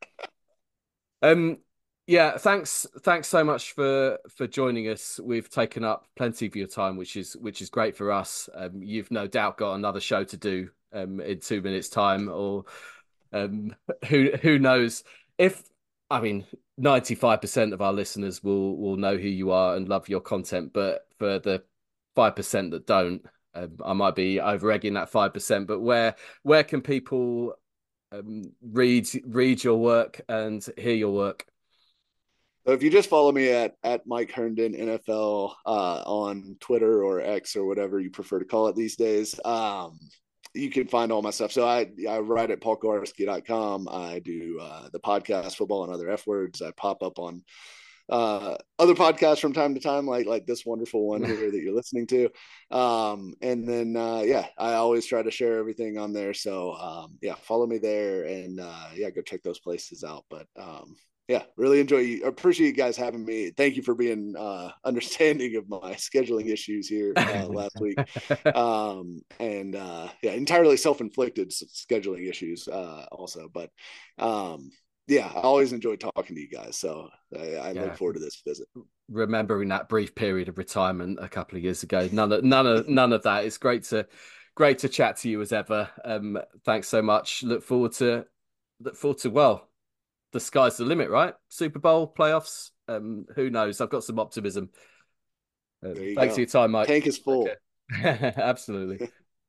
Um, yeah, thanks thanks so much for for joining us. We've taken up plenty of your time, which is which is great for us. Um, you've no doubt got another show to do um, in two minutes' time, or um, who who knows if I mean ninety-five percent of our listeners will will know who you are and love your content, but for the five percent that don't. Um, I might be over egging that five percent, but where where can people um, read read your work and hear your work? So if you just follow me at at Mike Herndon N F L uh, on Twitter or X or whatever you prefer to call it these days, um, you can find all my stuff. So I I write at paul kowarski dot com. I do uh, the podcast Football and Other F Words. I pop up on uh other podcasts from time to time, like like this wonderful one here that you're listening to, um and then uh yeah I always try to share everything on there, so um yeah follow me there, and uh yeah go check those places out. But um yeah really enjoy you appreciate you guys having me. Thank you for being uh understanding of my scheduling issues here uh, last week, um and uh yeah entirely self-inflicted scheduling issues uh also, but um yeah, I always enjoy talking to you guys, so I, I yeah. look forward to this visit. Remembering that brief period of retirement a couple of years ago, none of none of none of that. It's great to great to chat to you as ever. Um, thanks so much. Look forward to look forward to well, the sky's the limit, right? Super Bowl playoffs. Um, who knows? I've got some optimism. Uh, There you thanks go. for your time, Mike. Tank is full. Okay. Absolutely.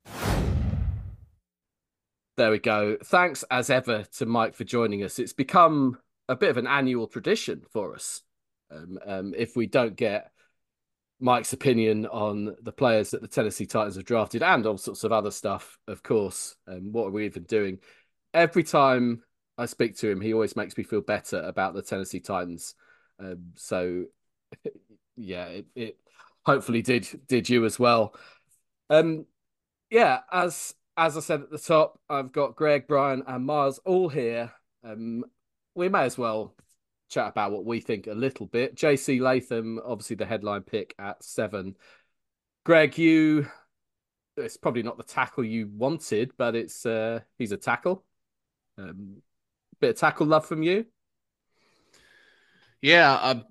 There we go. Thanks as ever to Mike for joining us. It's become a bit of an annual tradition for us. Um, um, if we don't get Mike's opinion on the players that the Tennessee Titans have drafted and all sorts of other stuff, of course, um, what are we even doing? Every time I speak to him, he always makes me feel better about the Tennessee Titans. Um, so, yeah, it, it hopefully did did you as well. Um, yeah, as as I said at the top, I've got Greg, Brian, and Miles all here. Um, we may as well chat about what we think a little bit. J C Latham, obviously the headline pick at seven. Greg, you it's probably not the tackle you wanted, but it's uh, he's a tackle. Um, bit of tackle love from you. Yeah, I,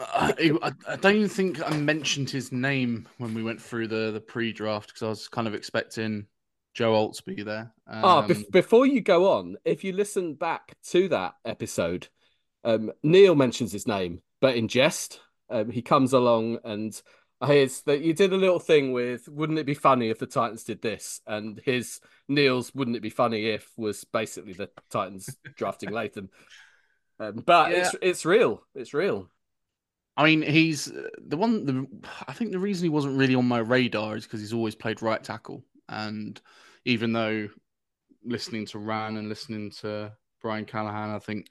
I, I don't even think I mentioned his name when we went through the the pre-draft because I was kind of expecting Joe Alt to be there. Um, oh, be- before you go on, if you listen back to that episode, um, Neil mentions his name, but in jest. Um, he comes along and hears that you did a little thing with, wouldn't it be funny if the Titans did this? And his Neil's wouldn't it be funny if was basically the Titans drafting Latham. Um, but Yeah. it's it's real. It's real. I mean, he's the one. The, I think the reason he wasn't really on my radar is because he's always played right tackle. And even though listening to Ran and listening to Brian Callahan, I think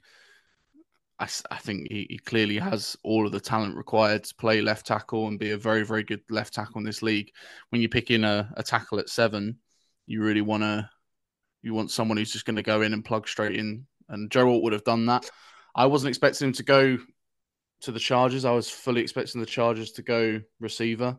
I, I think he, he clearly has all of the talent required to play left tackle and be a very, very good left tackle in this league. When you pick in a, a tackle at seven, you really want to you want someone who's just going to go in and plug straight in. And Joe Alt would have done that. I wasn't expecting him to go to the Chargers. I was fully expecting the Chargers to go receiver.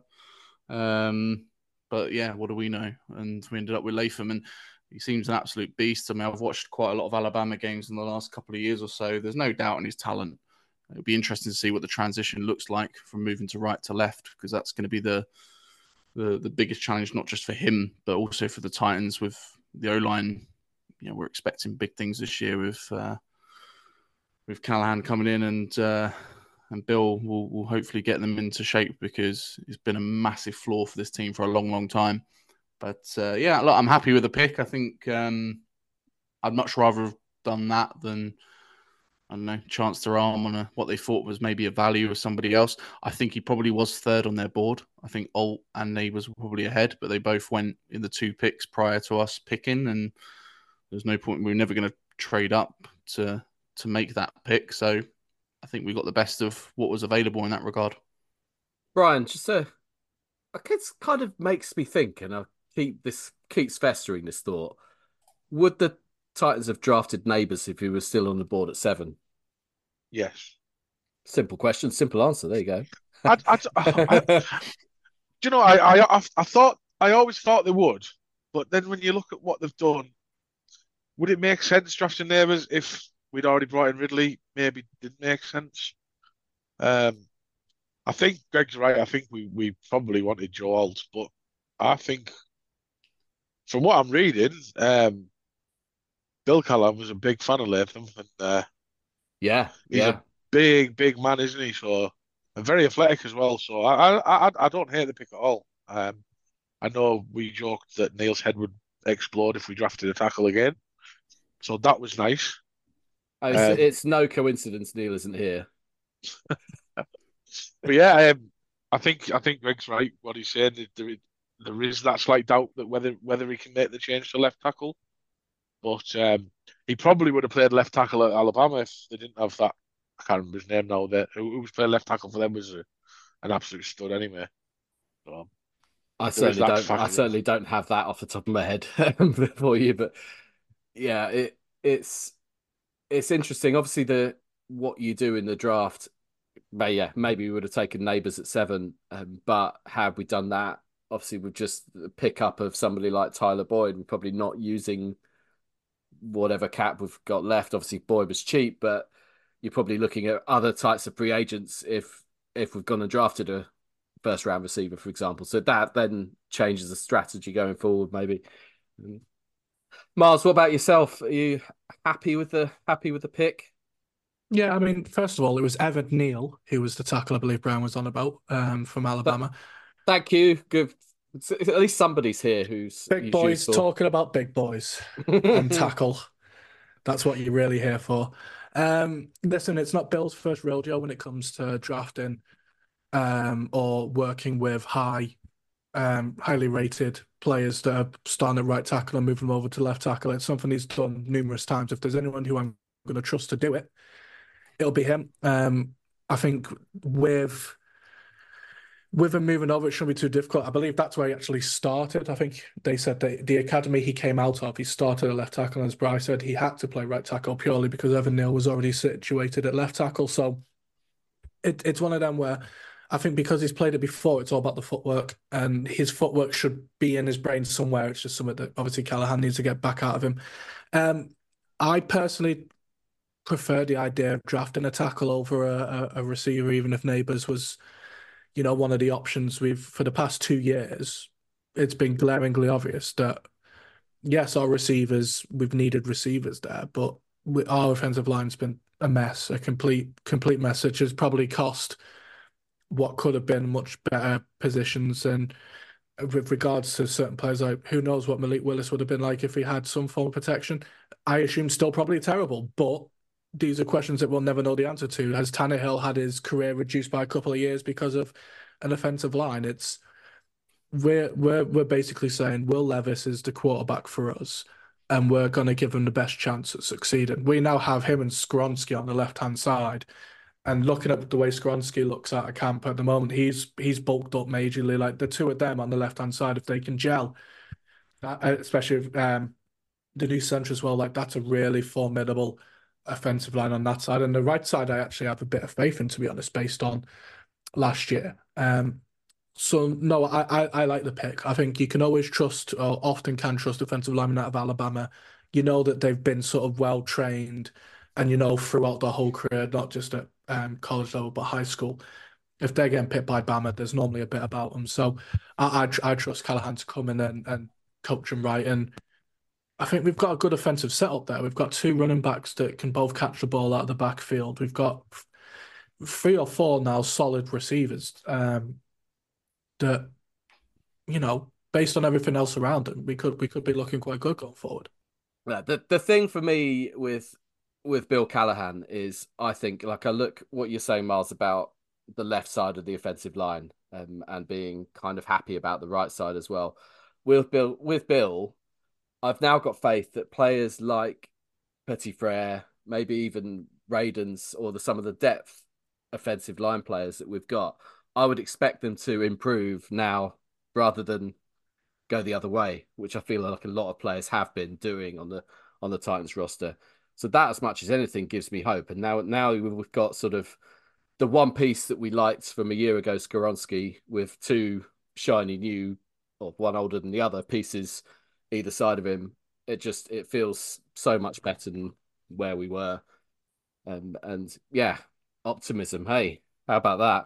Um, but yeah, what do we know? And we ended up with Latham, and he seems an absolute beast. I mean, I've watched quite a lot of Alabama games in the last couple of years or so. There's no doubt in his talent. It'll be interesting to see what the transition looks like from moving to right to left, because that's going to be the, the the biggest challenge, not just for him, but also for the Titans with the O-line. You know, we're expecting big things this year with uh, with Callahan coming in, and uh, and Bill will, will hopefully get them into shape, because it's been a massive flaw for this team for a long, long time. But uh, yeah, look, I'm happy with the pick. I think um, I'd much rather have done that than, I don't know, chance their arm on a, what they thought was maybe a value of somebody else. I think he probably was third on their board. I think Alt and Neighbours were probably ahead, but they both went in the two picks prior to us picking, and there's no point. We were never going to trade up to to make that pick. So I think we got the best of what was available in that regard. Brian, just a, it kind of makes me think, and I keep this keeps festering this thought. Would the Titans have drafted Neighbours if he was still on the board at seven? Yes. Simple question, simple answer. There you go. I, I, I, do you know? I, I, I thought I always thought they would, but then when you look at what they've done, would it make sense drafting Neighbours if we'd already brought in Ridley? Maybe it didn't make sense. Um, I think Greg's right. I think we we probably wanted Joe Alt, but I think from what I'm reading, um, Bill Callahan was a big fan of Latham, and uh, yeah, he's yeah, a big, big man, isn't he? So and very athletic as well. So I, I, I, I don't hate the pick at all. Um, I know we joked that Neil's head would explode if we drafted a tackle again, so that was nice. Oh, it's, um, it's no coincidence Neil isn't here. But yeah, um, I think I think Greg's right. What he's saying, there, there is that slight doubt that whether whether he can make the change to left tackle. But um, he probably would have played left tackle at Alabama if they didn't have that. I can't remember his name now. That who was playing left tackle for them was a, an absolute stud anyway. So, I certainly don't. I certainly don't have that off the top of my head for you, but yeah, it it's it's interesting. Obviously, the what you do in the draft. But yeah, maybe we would have taken Neighbours at seven, um, but had we done that, obviously with just the pickup of somebody like Tyler Boyd, we're probably not using whatever cap we've got left. Obviously, Boyd was cheap, but you're probably looking at other types of free agents if if we've gone and drafted a first round receiver, for example. So that then changes the strategy going forward, maybe. Miles, what about yourself? Are you happy with the happy with the pick? Yeah, I mean, first of all, it was Evan Neal who was the tackle I believe Brian was on about um, from Alabama. Thank you. Good. At least somebody's here who's big boys talking about big boys and tackle. That's what you're really here for. Um, listen, it's not Bill's first rodeo when it comes to drafting um, or working with high, um, highly rated players that are starting at right tackle and moving them over to left tackle. It's something he's done numerous times. If there's anyone who I'm going to trust to do it, it'll be him. Um, I think with with him moving over, it shouldn't be too difficult. I believe that's where he actually started. I think they said that the academy he came out of, he started at left tackle, and as Bryce said, he had to play right tackle purely because Evan Neal was already situated at left tackle. So it, it's one of them where I think because he's played it before, it's all about the footwork, and his footwork should be in his brain somewhere. It's just something that obviously Callahan needs to get back out of him. Um, I personally prefer the idea of drafting a tackle over a, a, a receiver, even if Neighbours was, you know, one of the options. We've, for the past two years, it's been glaringly obvious that, yes, our receivers, we've needed receivers there, but we, our offensive line's been a mess, a complete, complete mess, which has probably cost what could have been much better positions. And with regards to certain players, like who knows what Malik Willis would have been like if he had some form of protection. I assume still probably terrible, but these are questions that we'll never know the answer to. Has Tannehill had his career reduced by a couple of years because of an offensive line? It's we're we're we're basically saying Will Levis is the quarterback for us, and we're going to give him the best chance at succeeding. We now have him and Skronsky on the left hand side, and looking at the way Skronsky looks out of camp at the moment, he's he's bulked up majorly. Like the two of them on the left hand side, if they can gel, uh, especially if, um, the new center as well, like that's a really formidable offensive line on that side. And the right side, I actually have a bit of faith in, to be honest, based on last year. Um, so no, I, I I like the pick. I think you can always trust, or often can trust, offensive linemen out of Alabama. You know that they've been sort of well trained, and you know throughout their whole career, not just at um, college level but high school. If they're getting picked by Bama, there's normally a bit about them. So I I, I trust Callahan to come in and, and coach them right. And I think we've got a good offensive setup there. We've got two running backs that can both catch the ball out of the backfield. We've got three or four now solid receivers um, that, you know, based on everything else around them, we could we could be looking quite good going forward. Yeah, the the thing for me with with Bill Callahan is, I think, like I look what you're saying, Miles, about the left side of the offensive line um, and being kind of happy about the right side as well. With Bill, with Bill. I've now got faith that players like Petit Frere, maybe even Radens, or the, some of the depth offensive line players that we've got, I would expect them to improve now rather than go the other way, which I feel like a lot of players have been doing on the on the Titans roster. So that, as much as anything, gives me hope. And now, now we've got sort of the one piece that we liked from a year ago, Skoronsky, with two shiny new, or one older than the other, pieces either side of him. It just it feels so much better than where we were. Um, and yeah, optimism. Hey, how about that?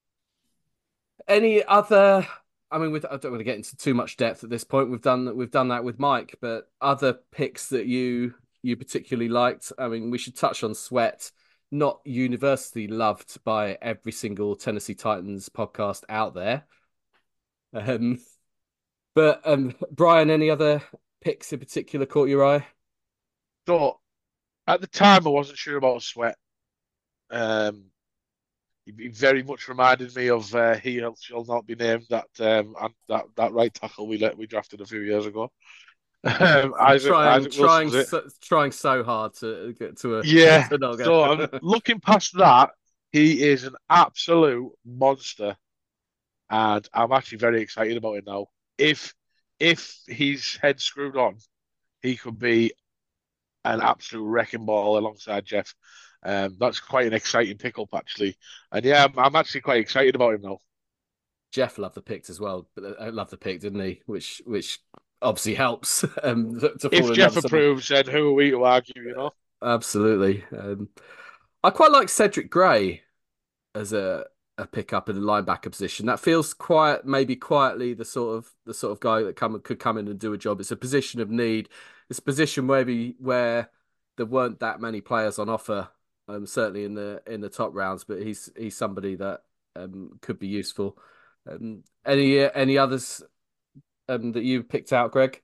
Any other? I mean, with, I don't want to get into too much depth at this point. We've done we've done that with Mike, but other picks that you you particularly liked. I mean, we should touch on Sweat. Not universally loved by every single Tennessee Titans podcast out there. Um, but um, Brian, any other picks in particular caught your eye? So, at the time, I wasn't sure about Sweat. Um, he, he very much reminded me of uh, he shall not be named, that um and that, that right tackle we let we drafted a few years ago. Um, Isaac, trying Isaac trying Wilson's so, trying so hard to get to a yeah. to not go. So I'm looking past that. He is an absolute monster, and I'm actually very excited about it now. If if he's head screwed on, he could be an absolute wrecking ball alongside Jeff. Um, that's quite an exciting pickup, actually. And yeah, I'm, I'm actually quite excited about him now. Jeff loved the pick as well. But I loved the pick, didn't he? Which which obviously helps. Um, to if Jeff approves, then who are we to argue? You know, absolutely. Um, I quite like Cedric Gray as a a pickup in the linebacker position. That feels quiet, maybe quietly the sort of the sort of guy that come could come in and do a job. It's a position of need. It's a position maybe where there weren't that many players on offer, um, certainly in the in the top rounds. But he's he's somebody that um, could be useful. Um, any any others um, that you picked out, Greg?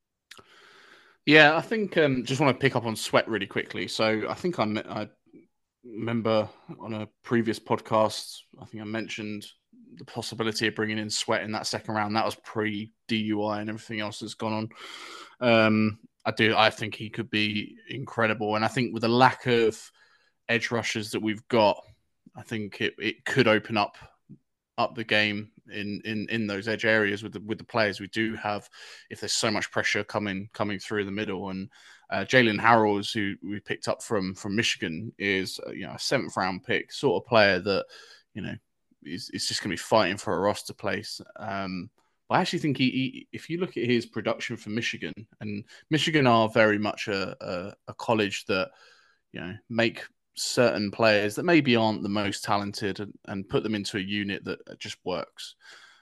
Yeah, I think um, just want to pick up on Sweat really quickly. So I think I, I remember on a previous podcast, I think I mentioned the possibility of bringing in Sweat in that second round. That was pre-D U I and everything else that's gone on. Um, I do. I think he could be incredible. And I think with the lack of edge rushers that we've got, I think it, it could open up up the game in, in, in those edge areas with the with the players we do have. If there's so much pressure coming coming through the middle, and uh, Jalen Harrells, who we picked up from from Michigan, is uh, you know a seventh round pick, sort of player that you know is is just going to be fighting for a roster place. Um, but I actually think he, he, if you look at his production for Michigan, and Michigan are very much a, a, a college that you know make certain players that maybe aren't the most talented and, and put them into a unit that just works.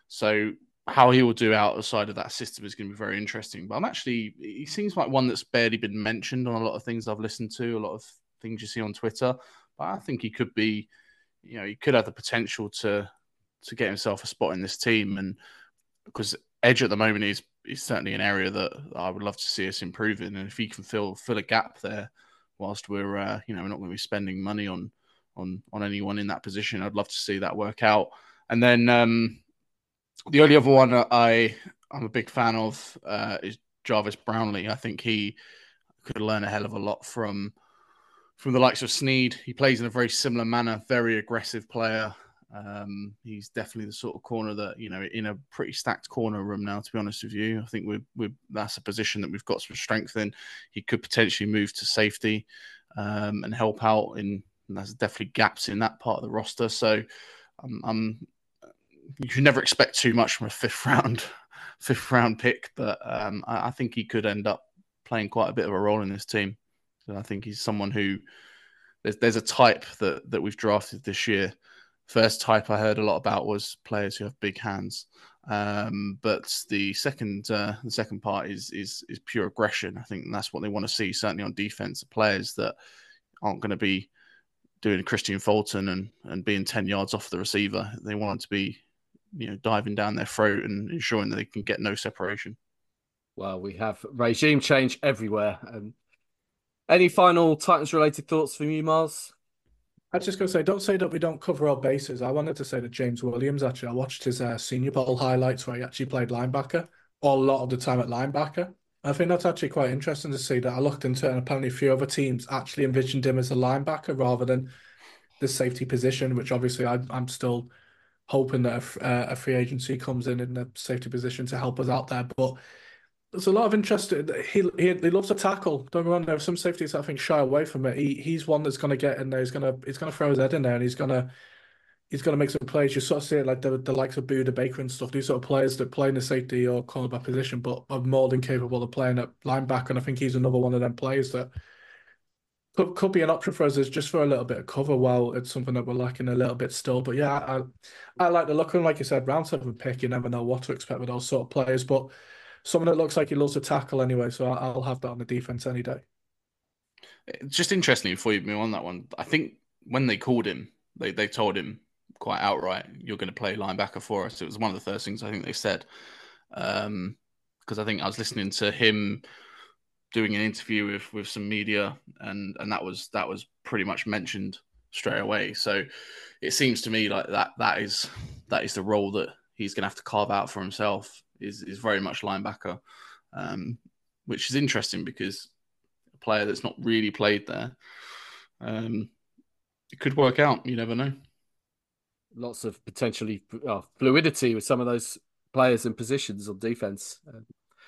So how he will do outside of that system is going to be very interesting. But I'm actually, he seems like one that's barely been mentioned on a lot of things I've listened to, a lot of things you see on Twitter. But I think he could be, you know, he could have the potential to to get himself a spot in this team. And because edge at the moment is is certainly an area that I would love to see us improving. And if he can fill fill a gap there, whilst we're, uh, you know, we're not going to be spending money on on on anyone in that position, I'd love to see that work out. And then um, the only other one I I'm a big fan of uh, is Jarvis Brownlee. I think he could learn a hell of a lot from from the likes of Snead. He plays in a very similar manner, very aggressive player. Um, he's definitely the sort of corner that, you know, in a pretty stacked corner room now, to be honest with you. I think we're, we're that's a position that we've got some strength in. He could potentially move to safety um, and help out in, and there's definitely gaps in that part of the roster. So um, I'm, you should never expect too much from a fifth round, fifth round pick, but um, I, I think he could end up playing quite a bit of a role in this team. So I think he's someone who there's, there's a type that, that we've drafted this year. First type I heard a lot about was players who have big hands, um, but the second uh, the second part is is is pure aggression. I think that's what they want to see, certainly on defense. Players that aren't going to be doing Christian Fulton and and being ten yards off the receiver. They want them to be, you know, diving down their throat and ensuring that they can get no separation. Well, we have regime change everywhere. Um, any final Titans related thoughts from you, Miles? I was just going to say, don't say that we don't cover our bases. I wanted to say that James Williams, actually, I watched his uh, Senior Bowl highlights where he actually played linebacker, or a lot of the time at linebacker. I think that's actually quite interesting to see that. I looked into it, and apparently a few other teams actually envisioned him as a linebacker rather than the safety position, which obviously I, I'm still hoping that a, uh, a free agency comes in in the safety position to help us out there. But there's a lot of interest. He, he he loves to tackle. Don't get me wrong. There are some safeties that I think shy away from it. He he's one that's going to get in there. He's gonna he's gonna throw his head in there, and he's gonna he's gonna make some plays. You sort of see it like the the likes of Buda Baker and stuff. These sort of players that play in the safety or cornerback position, but are more than capable of playing at linebacker. And I think he's another one of them players that could could be an option for us, is just for a little bit of cover. While it's something that we're lacking a little bit still. But yeah, I I like the look of him. Like you said, round seven pick. You never know what to expect with those sort of players, but someone that looks like he loves to tackle anyway, so I'll have that on the defense any day. Just interestingly, before you move on that one, I think when they called him, they, they told him quite outright, you're going to play linebacker for us. It was one of the first things I think they said. Um, because I think I was listening to him doing an interview with, with some media, and, and that was that was pretty much mentioned straight away. So it seems to me like that that is that is the role that he's going to have to carve out for himself. Is, is very much linebacker, um, which is interesting because a player that's not really played there, um, it could work out. You never know. Lots of potentially oh, fluidity with some of those players and positions on defense. Um,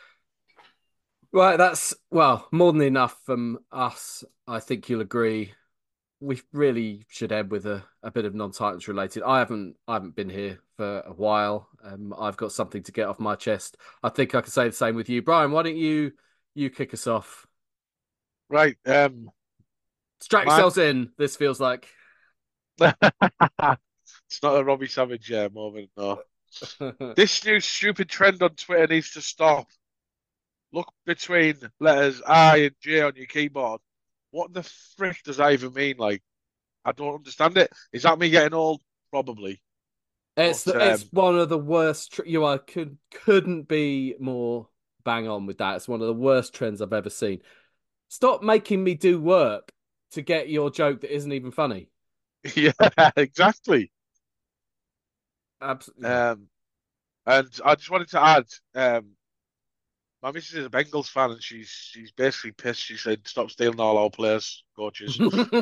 right, that's, well, more than enough from us. I think you'll agree. We really should end with a, a bit of non-Titans related. I haven't I haven't been here for a while. Um, I've got something to get off my chest. I think I can say the same with you, Brian. Why don't you you kick us off? Right. Um, Strap my... yourselves in. This feels like It's not a Robbie Savage uh, moment, no. This new stupid trend on Twitter needs to stop. Look between letters I and J on your keyboard. What the frick does that even mean? Like, I don't understand it. Is that me getting old? Probably. It's But, the, it's um, one of the worst. Tr- you are could couldn't be more bang on with that. It's one of the worst trends I've ever seen. Stop making me do work to get your joke that isn't even funny. Yeah, exactly. Absolutely. Um, and I just wanted to add, um, my missus is a Bengals fan, and she's she's basically pissed. She said, "Stop stealing all our players, coaches."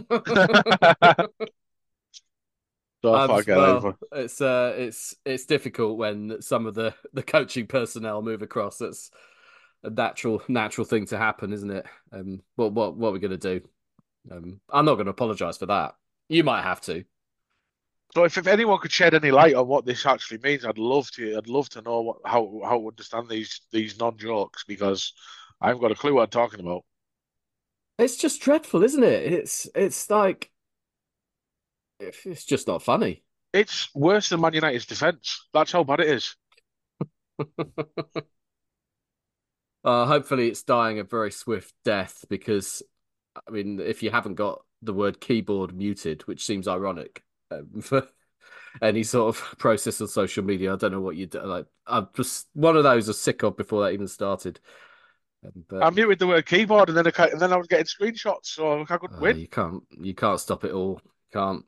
So I Um, thought I'd get that well, info. it's uh, it's it's difficult when some of the the coaching personnel move across. It's a natural natural thing to happen, isn't it? Um, what what what are we gonna do? Um, I'm not going to apologize for that. You might have to. So if, if anyone could shed any light on what this actually means, I'd love to. I'd love to know what how how to understand these these non jokes because I haven't got a clue what I'm talking about. It's just dreadful, isn't it? It's it's like it's just not funny. It's worse than Man United's defense. That's how bad it is. Uh, hopefully, it's dying a very swift death because, I mean, if you haven't got the word keyboard muted, which seems ironic um, for any sort of process on social media, I don't know what you do. Like, I'm just one of those I was sick of before that even started. Um, I but muted the word keyboard, and then I, ca- and then I was getting screenshots, so I couldn't uh, win. you can't you can't stop it all. Can't.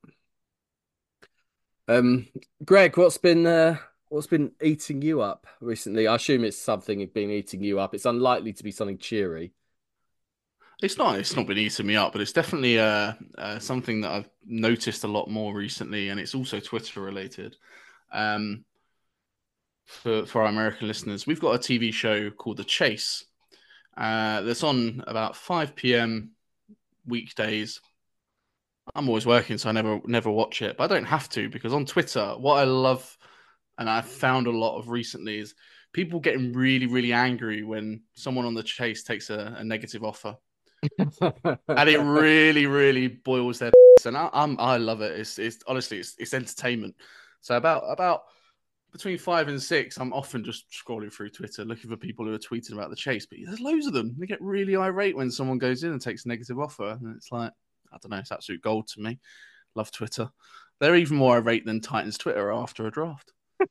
Um, Greg, what's been uh, what's been eating you up recently? I assume it's something been eating you up. It's unlikely to be something cheery. It's not. It's not been eating me up, but it's definitely uh, uh, something that I've noticed a lot more recently, and it's also Twitter related. Um, for for our American listeners, we've got a T V show called The Chase. Uh, that's on about five p m weekdays. I'm always working, so I never never watch it, but I don't have to because on Twitter, what I love and I've found a lot of recently is people getting really really angry when someone on The Chase takes a, a negative offer. And it really, really boils their and I, I'm I love it. It's it's honestly it's it's entertainment. So about about between five and six, I'm often just scrolling through Twitter looking for people who are tweeting about The Chase. But there's loads of them. They get really irate when someone goes in and takes a negative offer, and it's like I don't know, it's absolute gold to me. Love Twitter. They're even more irate than Titans Twitter after a draft.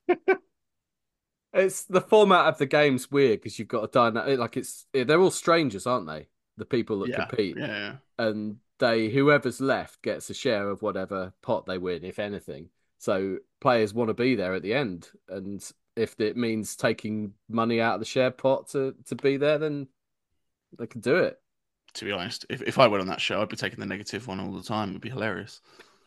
It's the format of the game's weird because you've got a dynamic. Like it's they're all strangers, aren't they? The people that Yeah, compete, yeah, yeah. and they whoever's left gets a share of whatever pot they win, if anything. So players want to be there at the end, and if it means taking money out of the share pot to to be there, then they can do it. To be honest, if if I went on that show, I'd be taking the negative one all the time. It'd be hilarious.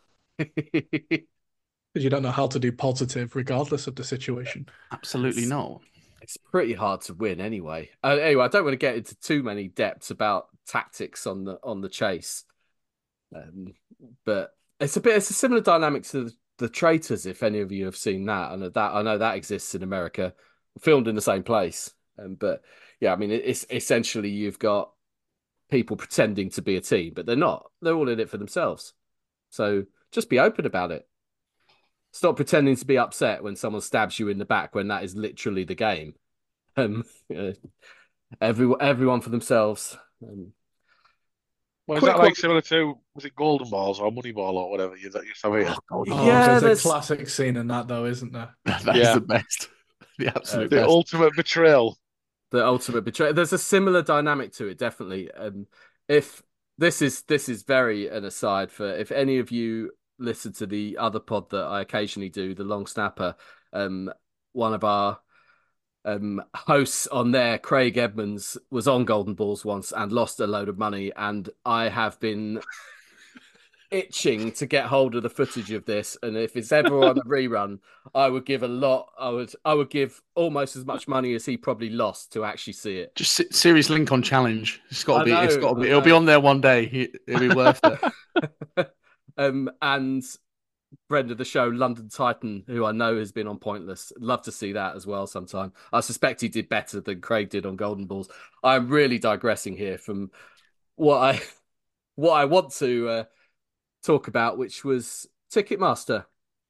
Because you don't know how to do positive regardless of the situation. Absolutely It's- not. It's pretty hard to win anyway. Uh, anyway, I don't want to get into too many depths about tactics on the on the chase, um, but it's a bit it's a similar dynamic to the, the Traitors. If any of you have seen that, and that I know that exists in America, filmed in the same place. Um, but yeah, I mean, it's essentially you've got people pretending to be a team, but they're not. They're all in it for themselves. So just be open about it. Stop pretending to be upset when someone stabs you in the back when that is literally the game. Um, uh, everyone, everyone for themselves. Um, Well, is quick that like one. similar to was it Golden Balls or Money Ball or whatever you that you have here? Oh, Yeah, there's, there's- a classic scene in that, though, isn't there? That is Yeah. the best. The absolute The best. ultimate betrayal. The ultimate betrayal. There's a similar dynamic to it, definitely. Um, if this is this is very an aside for if any of you listen to the other pod that I occasionally do, the Long Snapper, um, one of our um hosts on there, Craig Edmonds, was on Golden Balls once and lost a load of money, and I have been itching to get hold of the footage of this, and if it's ever on a rerun, I would give a lot. I would I would give almost as much money as he probably lost to actually see it. Just se- serious link on challenge. It's got I to be. It's know, got to be. I It'll be know. on there one day. He- It'll be worth it. um, and friend of the show, London Titan, who I know has been on Pointless. Love to see that as well sometime. I suspect he did better than Craig did on Golden Balls. I'm really digressing here from what I what I want to uh, talk about, which was Ticketmaster.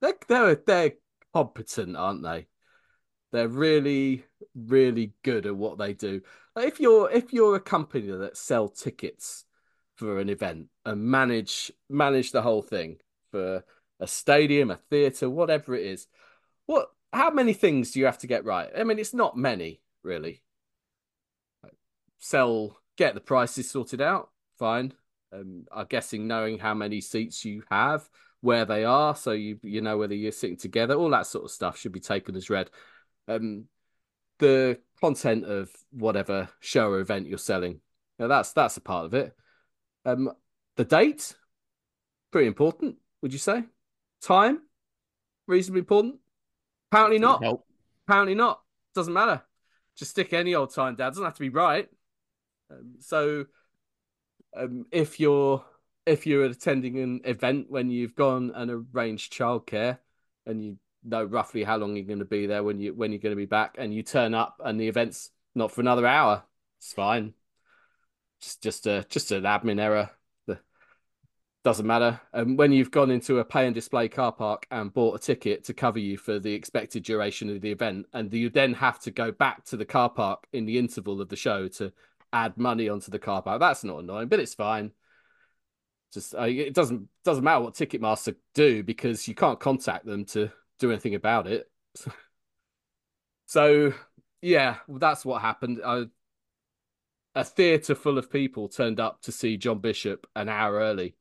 they're they're they're competent, aren't they? They're really, really good at what they do. Like if you're if you're a company that sell tickets for an event and manage manage the whole thing for a stadium, a theatre, whatever it is, what how many things do you have to get right? I mean, it's not many, really. Sell, get the prices sorted out, fine. Um, I'm guessing knowing how many seats you have, where they are, so you you know whether you're sitting together, all that sort of stuff should be taken as read. Um, the content of whatever show or event you're selling, now that's that's a part of it. Um, the date, pretty important, would you say? Time, reasonably important. Apparently not. Nope. Apparently not. Doesn't matter. Just stick any old time down. Doesn't have to be right. Um, so, um, if you're if you're attending an event when you've gone and arranged childcare and you know roughly how long you're going to be there when you when you're going to be back, and you turn up and the event's not for another hour, it's fine. Just just a just an admin error. Doesn't matter. And um, when you've gone into a pay and display car park and bought a ticket to cover you for the expected duration of the event, and you then have to go back to the car park in the interval of the show to add money onto the car park, that's not annoying, but it's fine. Just uh, it doesn't doesn't matter what Ticketmaster do because you can't contact them to do anything about it. So yeah, that's what happened. Uh, a theatre full of people turned up to see John Bishop an hour early.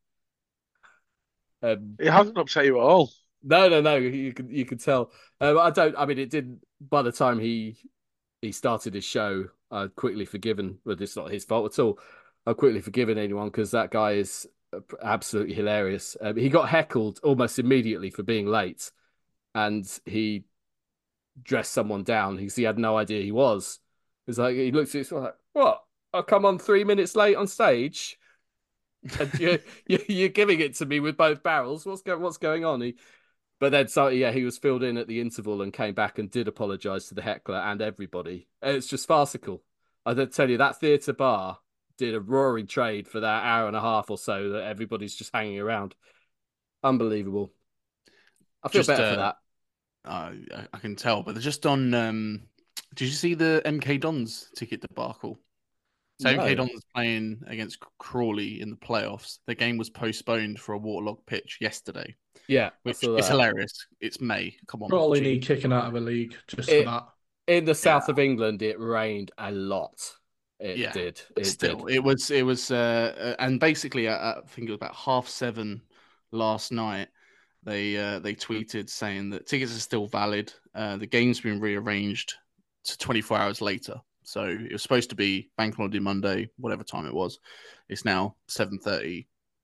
Um, it hasn't upset you at all. No, no, no. You can you can tell. Um, I don't. I mean, it didn't. By the time he he started his show, I'd quickly forgiven. But it's not his fault at all. I've quickly forgiven anyone because that guy is absolutely hilarious. Um, he got heckled almost immediately for being late, and he dressed someone down because he had no idea he was. It's like he looked at it like, "What? I'll come on three minutes late on stage." And you're, you're giving it to me with both barrels. What's going What's going on? He, but then, so yeah, he was filled in at the interval and came back and did apologise to the heckler and everybody. And it's just farcical. I don't tell you that theatre bar did a roaring trade for that hour and a half or so that everybody's just hanging around. Unbelievable. I feel Just, better uh, for that. Uh, I can tell, but they're just on. Um, did you see the M K Dons ticket debacle? So No. M K Dons was playing against Crawley in the playoffs. The game was postponed for a waterlogged pitch yesterday, Yeah, I which saw is that. hilarious. It's May. Come on. Probably gee. need kicking out of a league just It- for that. In the south of England, it rained a lot. It Yeah, did. But It still, did. it was it was, uh, uh, and basically, uh, I think it was about half seven last night. They uh, they tweeted saying that tickets are still valid. Uh, the game's been rearranged to twenty-four hours later. So it was supposed to be Bank Holiday Monday, whatever time it was. It's now seven thirty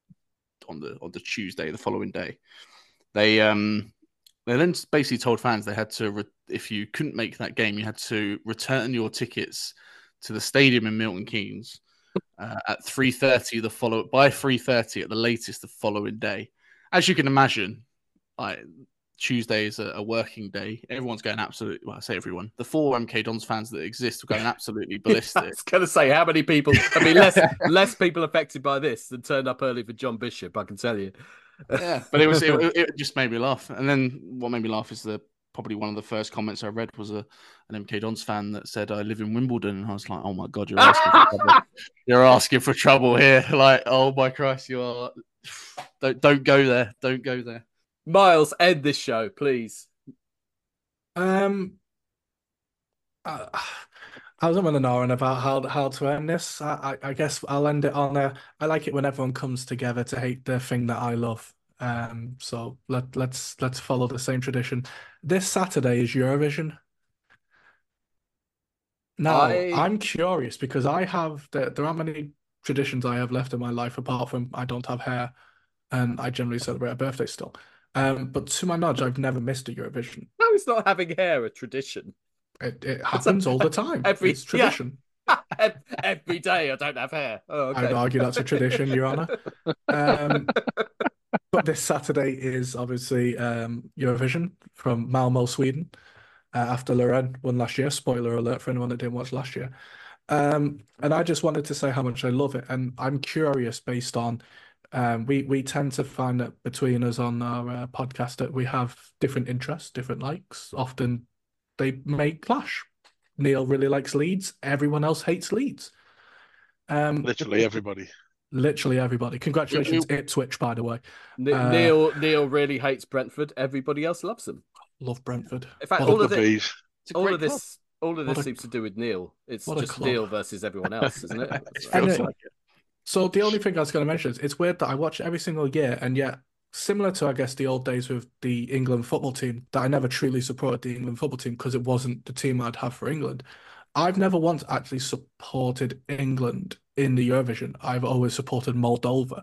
on the on the Tuesday, the following day. They um they then basically told fans they had to, re- if you couldn't make that game, you had to return your tickets to the stadium in Milton Keynes uh, at three thirty the follow by three thirty at the latest the following day. As you can imagine, like Tuesday is a, a working day. Everyone's going absolutely. Well, I say everyone. The four M K Dons fans that exist are going absolutely I ballistic. was going to say, how many people? I mean, less less people affected by this than turned up early for John Bishop. I can tell you. Yeah, but it was it, it just made me laugh. And then what made me laugh is the probably one of the first comments I read was a an M K Dons fan that said, "I live in Wimbledon," and I was like, "Oh my god, you're asking for trouble. You're asking for trouble here!" Like, oh my Christ, you are. Don't don't go there. Don't go there. Miles, end this show, please. Um, I, I was in an hour about how how to end this. I, I I guess I'll end it on a. I like it when everyone comes together to hate the thing that I love. Um, so let let's let's follow the same tradition. This Saturday is Eurovision. Now, I- I'm curious because I have there, there aren't many traditions I have left in my life apart from I don't have hair and I generally celebrate a birthday still. Um, but to my knowledge, I've never missed a Eurovision. How is not having hair a tradition? It, it happens all the time. every- It's tradition. Every day I don't have hair. Oh, okay. I'd argue that's a tradition, Your Honor. Um, but this Saturday is obviously um, Eurovision from Malmo, Sweden, uh, after Loreen won last year. Spoiler alert for anyone that didn't watch last year. Um, and I just wanted to say how much I love it. And I'm curious based on Um, we we tend to find that between us on our uh, podcast that we have different interests, different likes. Often they may clash. Neil really likes Leeds. Everyone else hates Leeds. Um, Literally everybody. Literally everybody. Congratulations, Ipswich, by the way. Ne- Uh, Neil Neil really hates Brentford. Everybody else loves them. Love Brentford. In fact, What all a- of The it, bees. It's a all great of this, all of What this a- seems to do with Neil. It's what a just club. Neil versus everyone else, isn't it? That's And right. it- So the only thing I was going to mention is it's weird that I watch every single year, and yet similar to I guess the old days with the England football team, that I never truly supported the England football team because it wasn't the team I'd have for England. I've never once actually supported England in the Eurovision. I've always supported Moldova.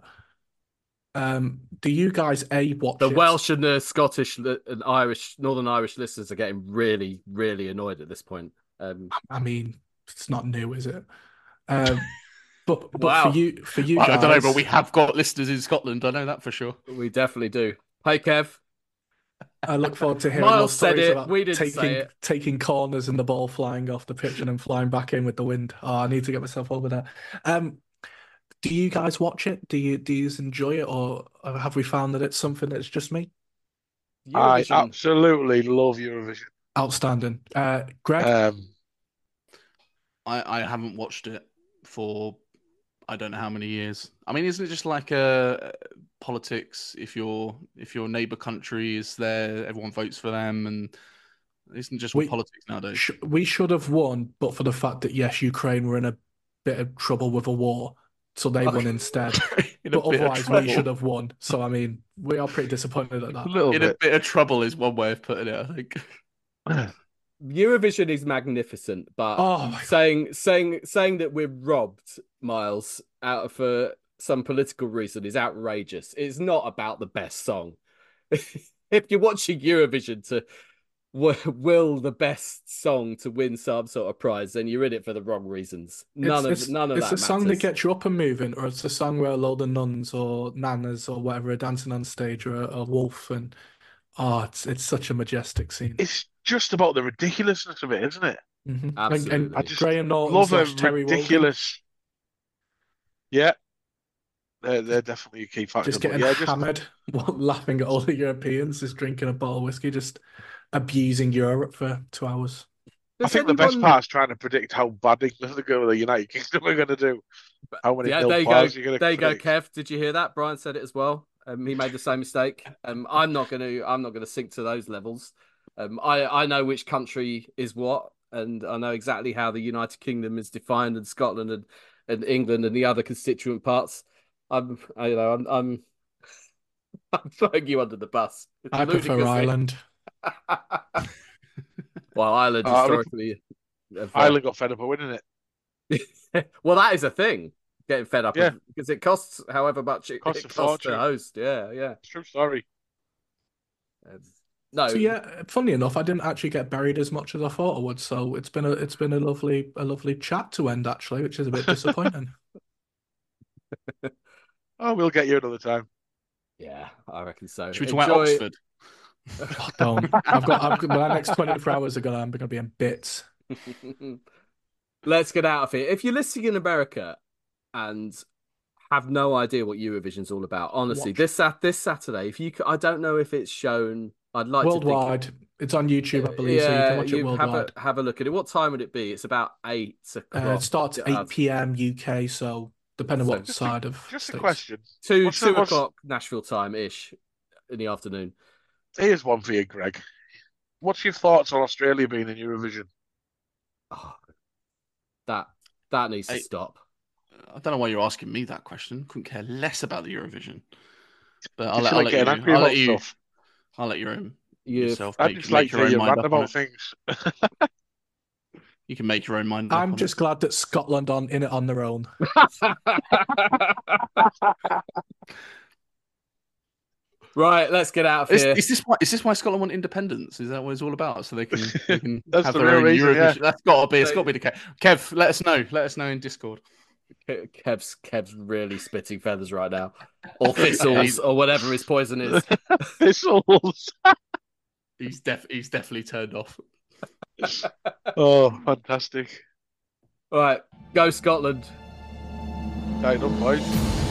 Um, do you guys a watch The it? Welsh and the Scottish li- and Irish, Northern Irish listeners are getting really, really annoyed at this point. Um, I mean, it's not new, is it? Um, but but Wow. for you, for you I guys, don't know, but we have got listeners in Scotland. I know that for sure. we definitely do. Hey, Kev. I look forward to hearing your Miles said stories it, about we didn't taking say it. taking corners and the ball flying off the pitch and then flying back in with the wind. Oh, I need to get myself over there. Um, do you guys watch it? Do you do you enjoy it, or have we found that it's something that's just me? I Eurovision. absolutely love Eurovision. Outstanding. Uh, Greg, Um, I, I haven't watched it for I don't know how many years. I mean, isn't it just like a politics? If your if your neighbor country is there, everyone votes for them, and isn't just We- politics nowadays? sh- we should have won, but for the fact that yes, Ukraine were in a bit of trouble with a war, so they won instead. In a But bit of otherwise, trouble. we should have won. So I mean, we are pretty disappointed at a that. little In a bit. bit of trouble is one way of putting it. I think. Eurovision is magnificent, but Oh my God. saying saying saying that we're robbed, Miles, out of for some political reason is outrageous. It's not about the best song. If you're watching Eurovision to w- will the best song to win some sort of prize, then you're in it for the wrong reasons. None it's, of it's, none of it's that a song that matters. gets you up and moving, or it's a song where a load of nuns or nanas or whatever are dancing on stage, or a, a wolf, and oh, it's it's such a majestic scene. It's just about the ridiculousness of it, isn't it? Mhm. And, Absolutely. and I just Graham Norton love a slash Terry Wogan ridiculous. Yeah, they're, they're definitely a key factor. just but getting yeah, just hammered while laughing at all the Europeans, just drinking a bottle of whiskey, just abusing Europe for two hours. I Does think the best anyone- part is trying to predict how bad England are going to the United Kingdom are going to do. How many Yeah, nil there you go. bars you're going to There you go, predict. Kev. Did you hear that? Brian said it as well. Um, he made the same mistake. Um, I'm not going to. I'm not going to sink to those levels. Um, I I know which country is what, and I know exactly how the United Kingdom is defined, and Scotland and, and England and the other constituent parts. I'm, I, you know, I'm, I'm, I'm throwing you under the bus. It's I prefer ludicrous. Ireland. Well, Ireland Uh, I would- historically. have, uh, Ireland got fed up of winning it. well, that is a thing. Getting fed up Yeah. of- because it costs however much it, Costs it a costs to fortune. host. Yeah, yeah. True story. It's- no, So yeah, funny enough, I didn't actually get buried as much as I thought I would. So it's been a it's been a lovely a lovely chat to end actually, which is a bit disappointing. Oh, we'll get you another time. yeah, I reckon so. Should we talk about Enjoy- Oxford? Oh, don't. I've got I've got my next twenty-four hours are gonna I'm gonna be in bits. Let's get out of here. If you're listening in America and have no idea what Eurovision's all about, honestly, Watch. this sat this Saturday, if you, c- I don't know if it's shown. I'd like Worldwide. to think. It's on YouTube, I believe, so you can watch it you have worldwide. a have a look at it. What time would it be? It's about eight o'clock. Uh, it starts Uh, eight p m U K, so depending So what just a- side of Just a states. question. two What's the- two what's- o'clock Nashville time ish in the afternoon. Here's one for you, Greg. What's your thoughts on Australia being in Eurovision? Oh, that that needs to Hey, stop. I don't know why you're asking me that question. Couldn't care less about the Eurovision. But I'll Just let, like I'll let getting you. angry I'll about let you. stuff. I'll let you own You yourself. I Make, just make like your that own you mind rant up on about it. things. You can make your own mind up I'm on just glad that Scotland on in it on their own. Right, let's get out of it. Is, here. is this why? Is this why Scotland want independence? Is that what it's all about? So they can, they can That's have the their real own reason, Eurovision. yeah. That's got to be. It's So- got to be the case. Kev, let us know. Let us know in Discord. Kev's Kev's really spitting feathers right now, or thistles, or whatever his poison is. Thistles. He's def. He's definitely turned off. Oh, fantastic. Right, go Scotland. Tighten up, boys.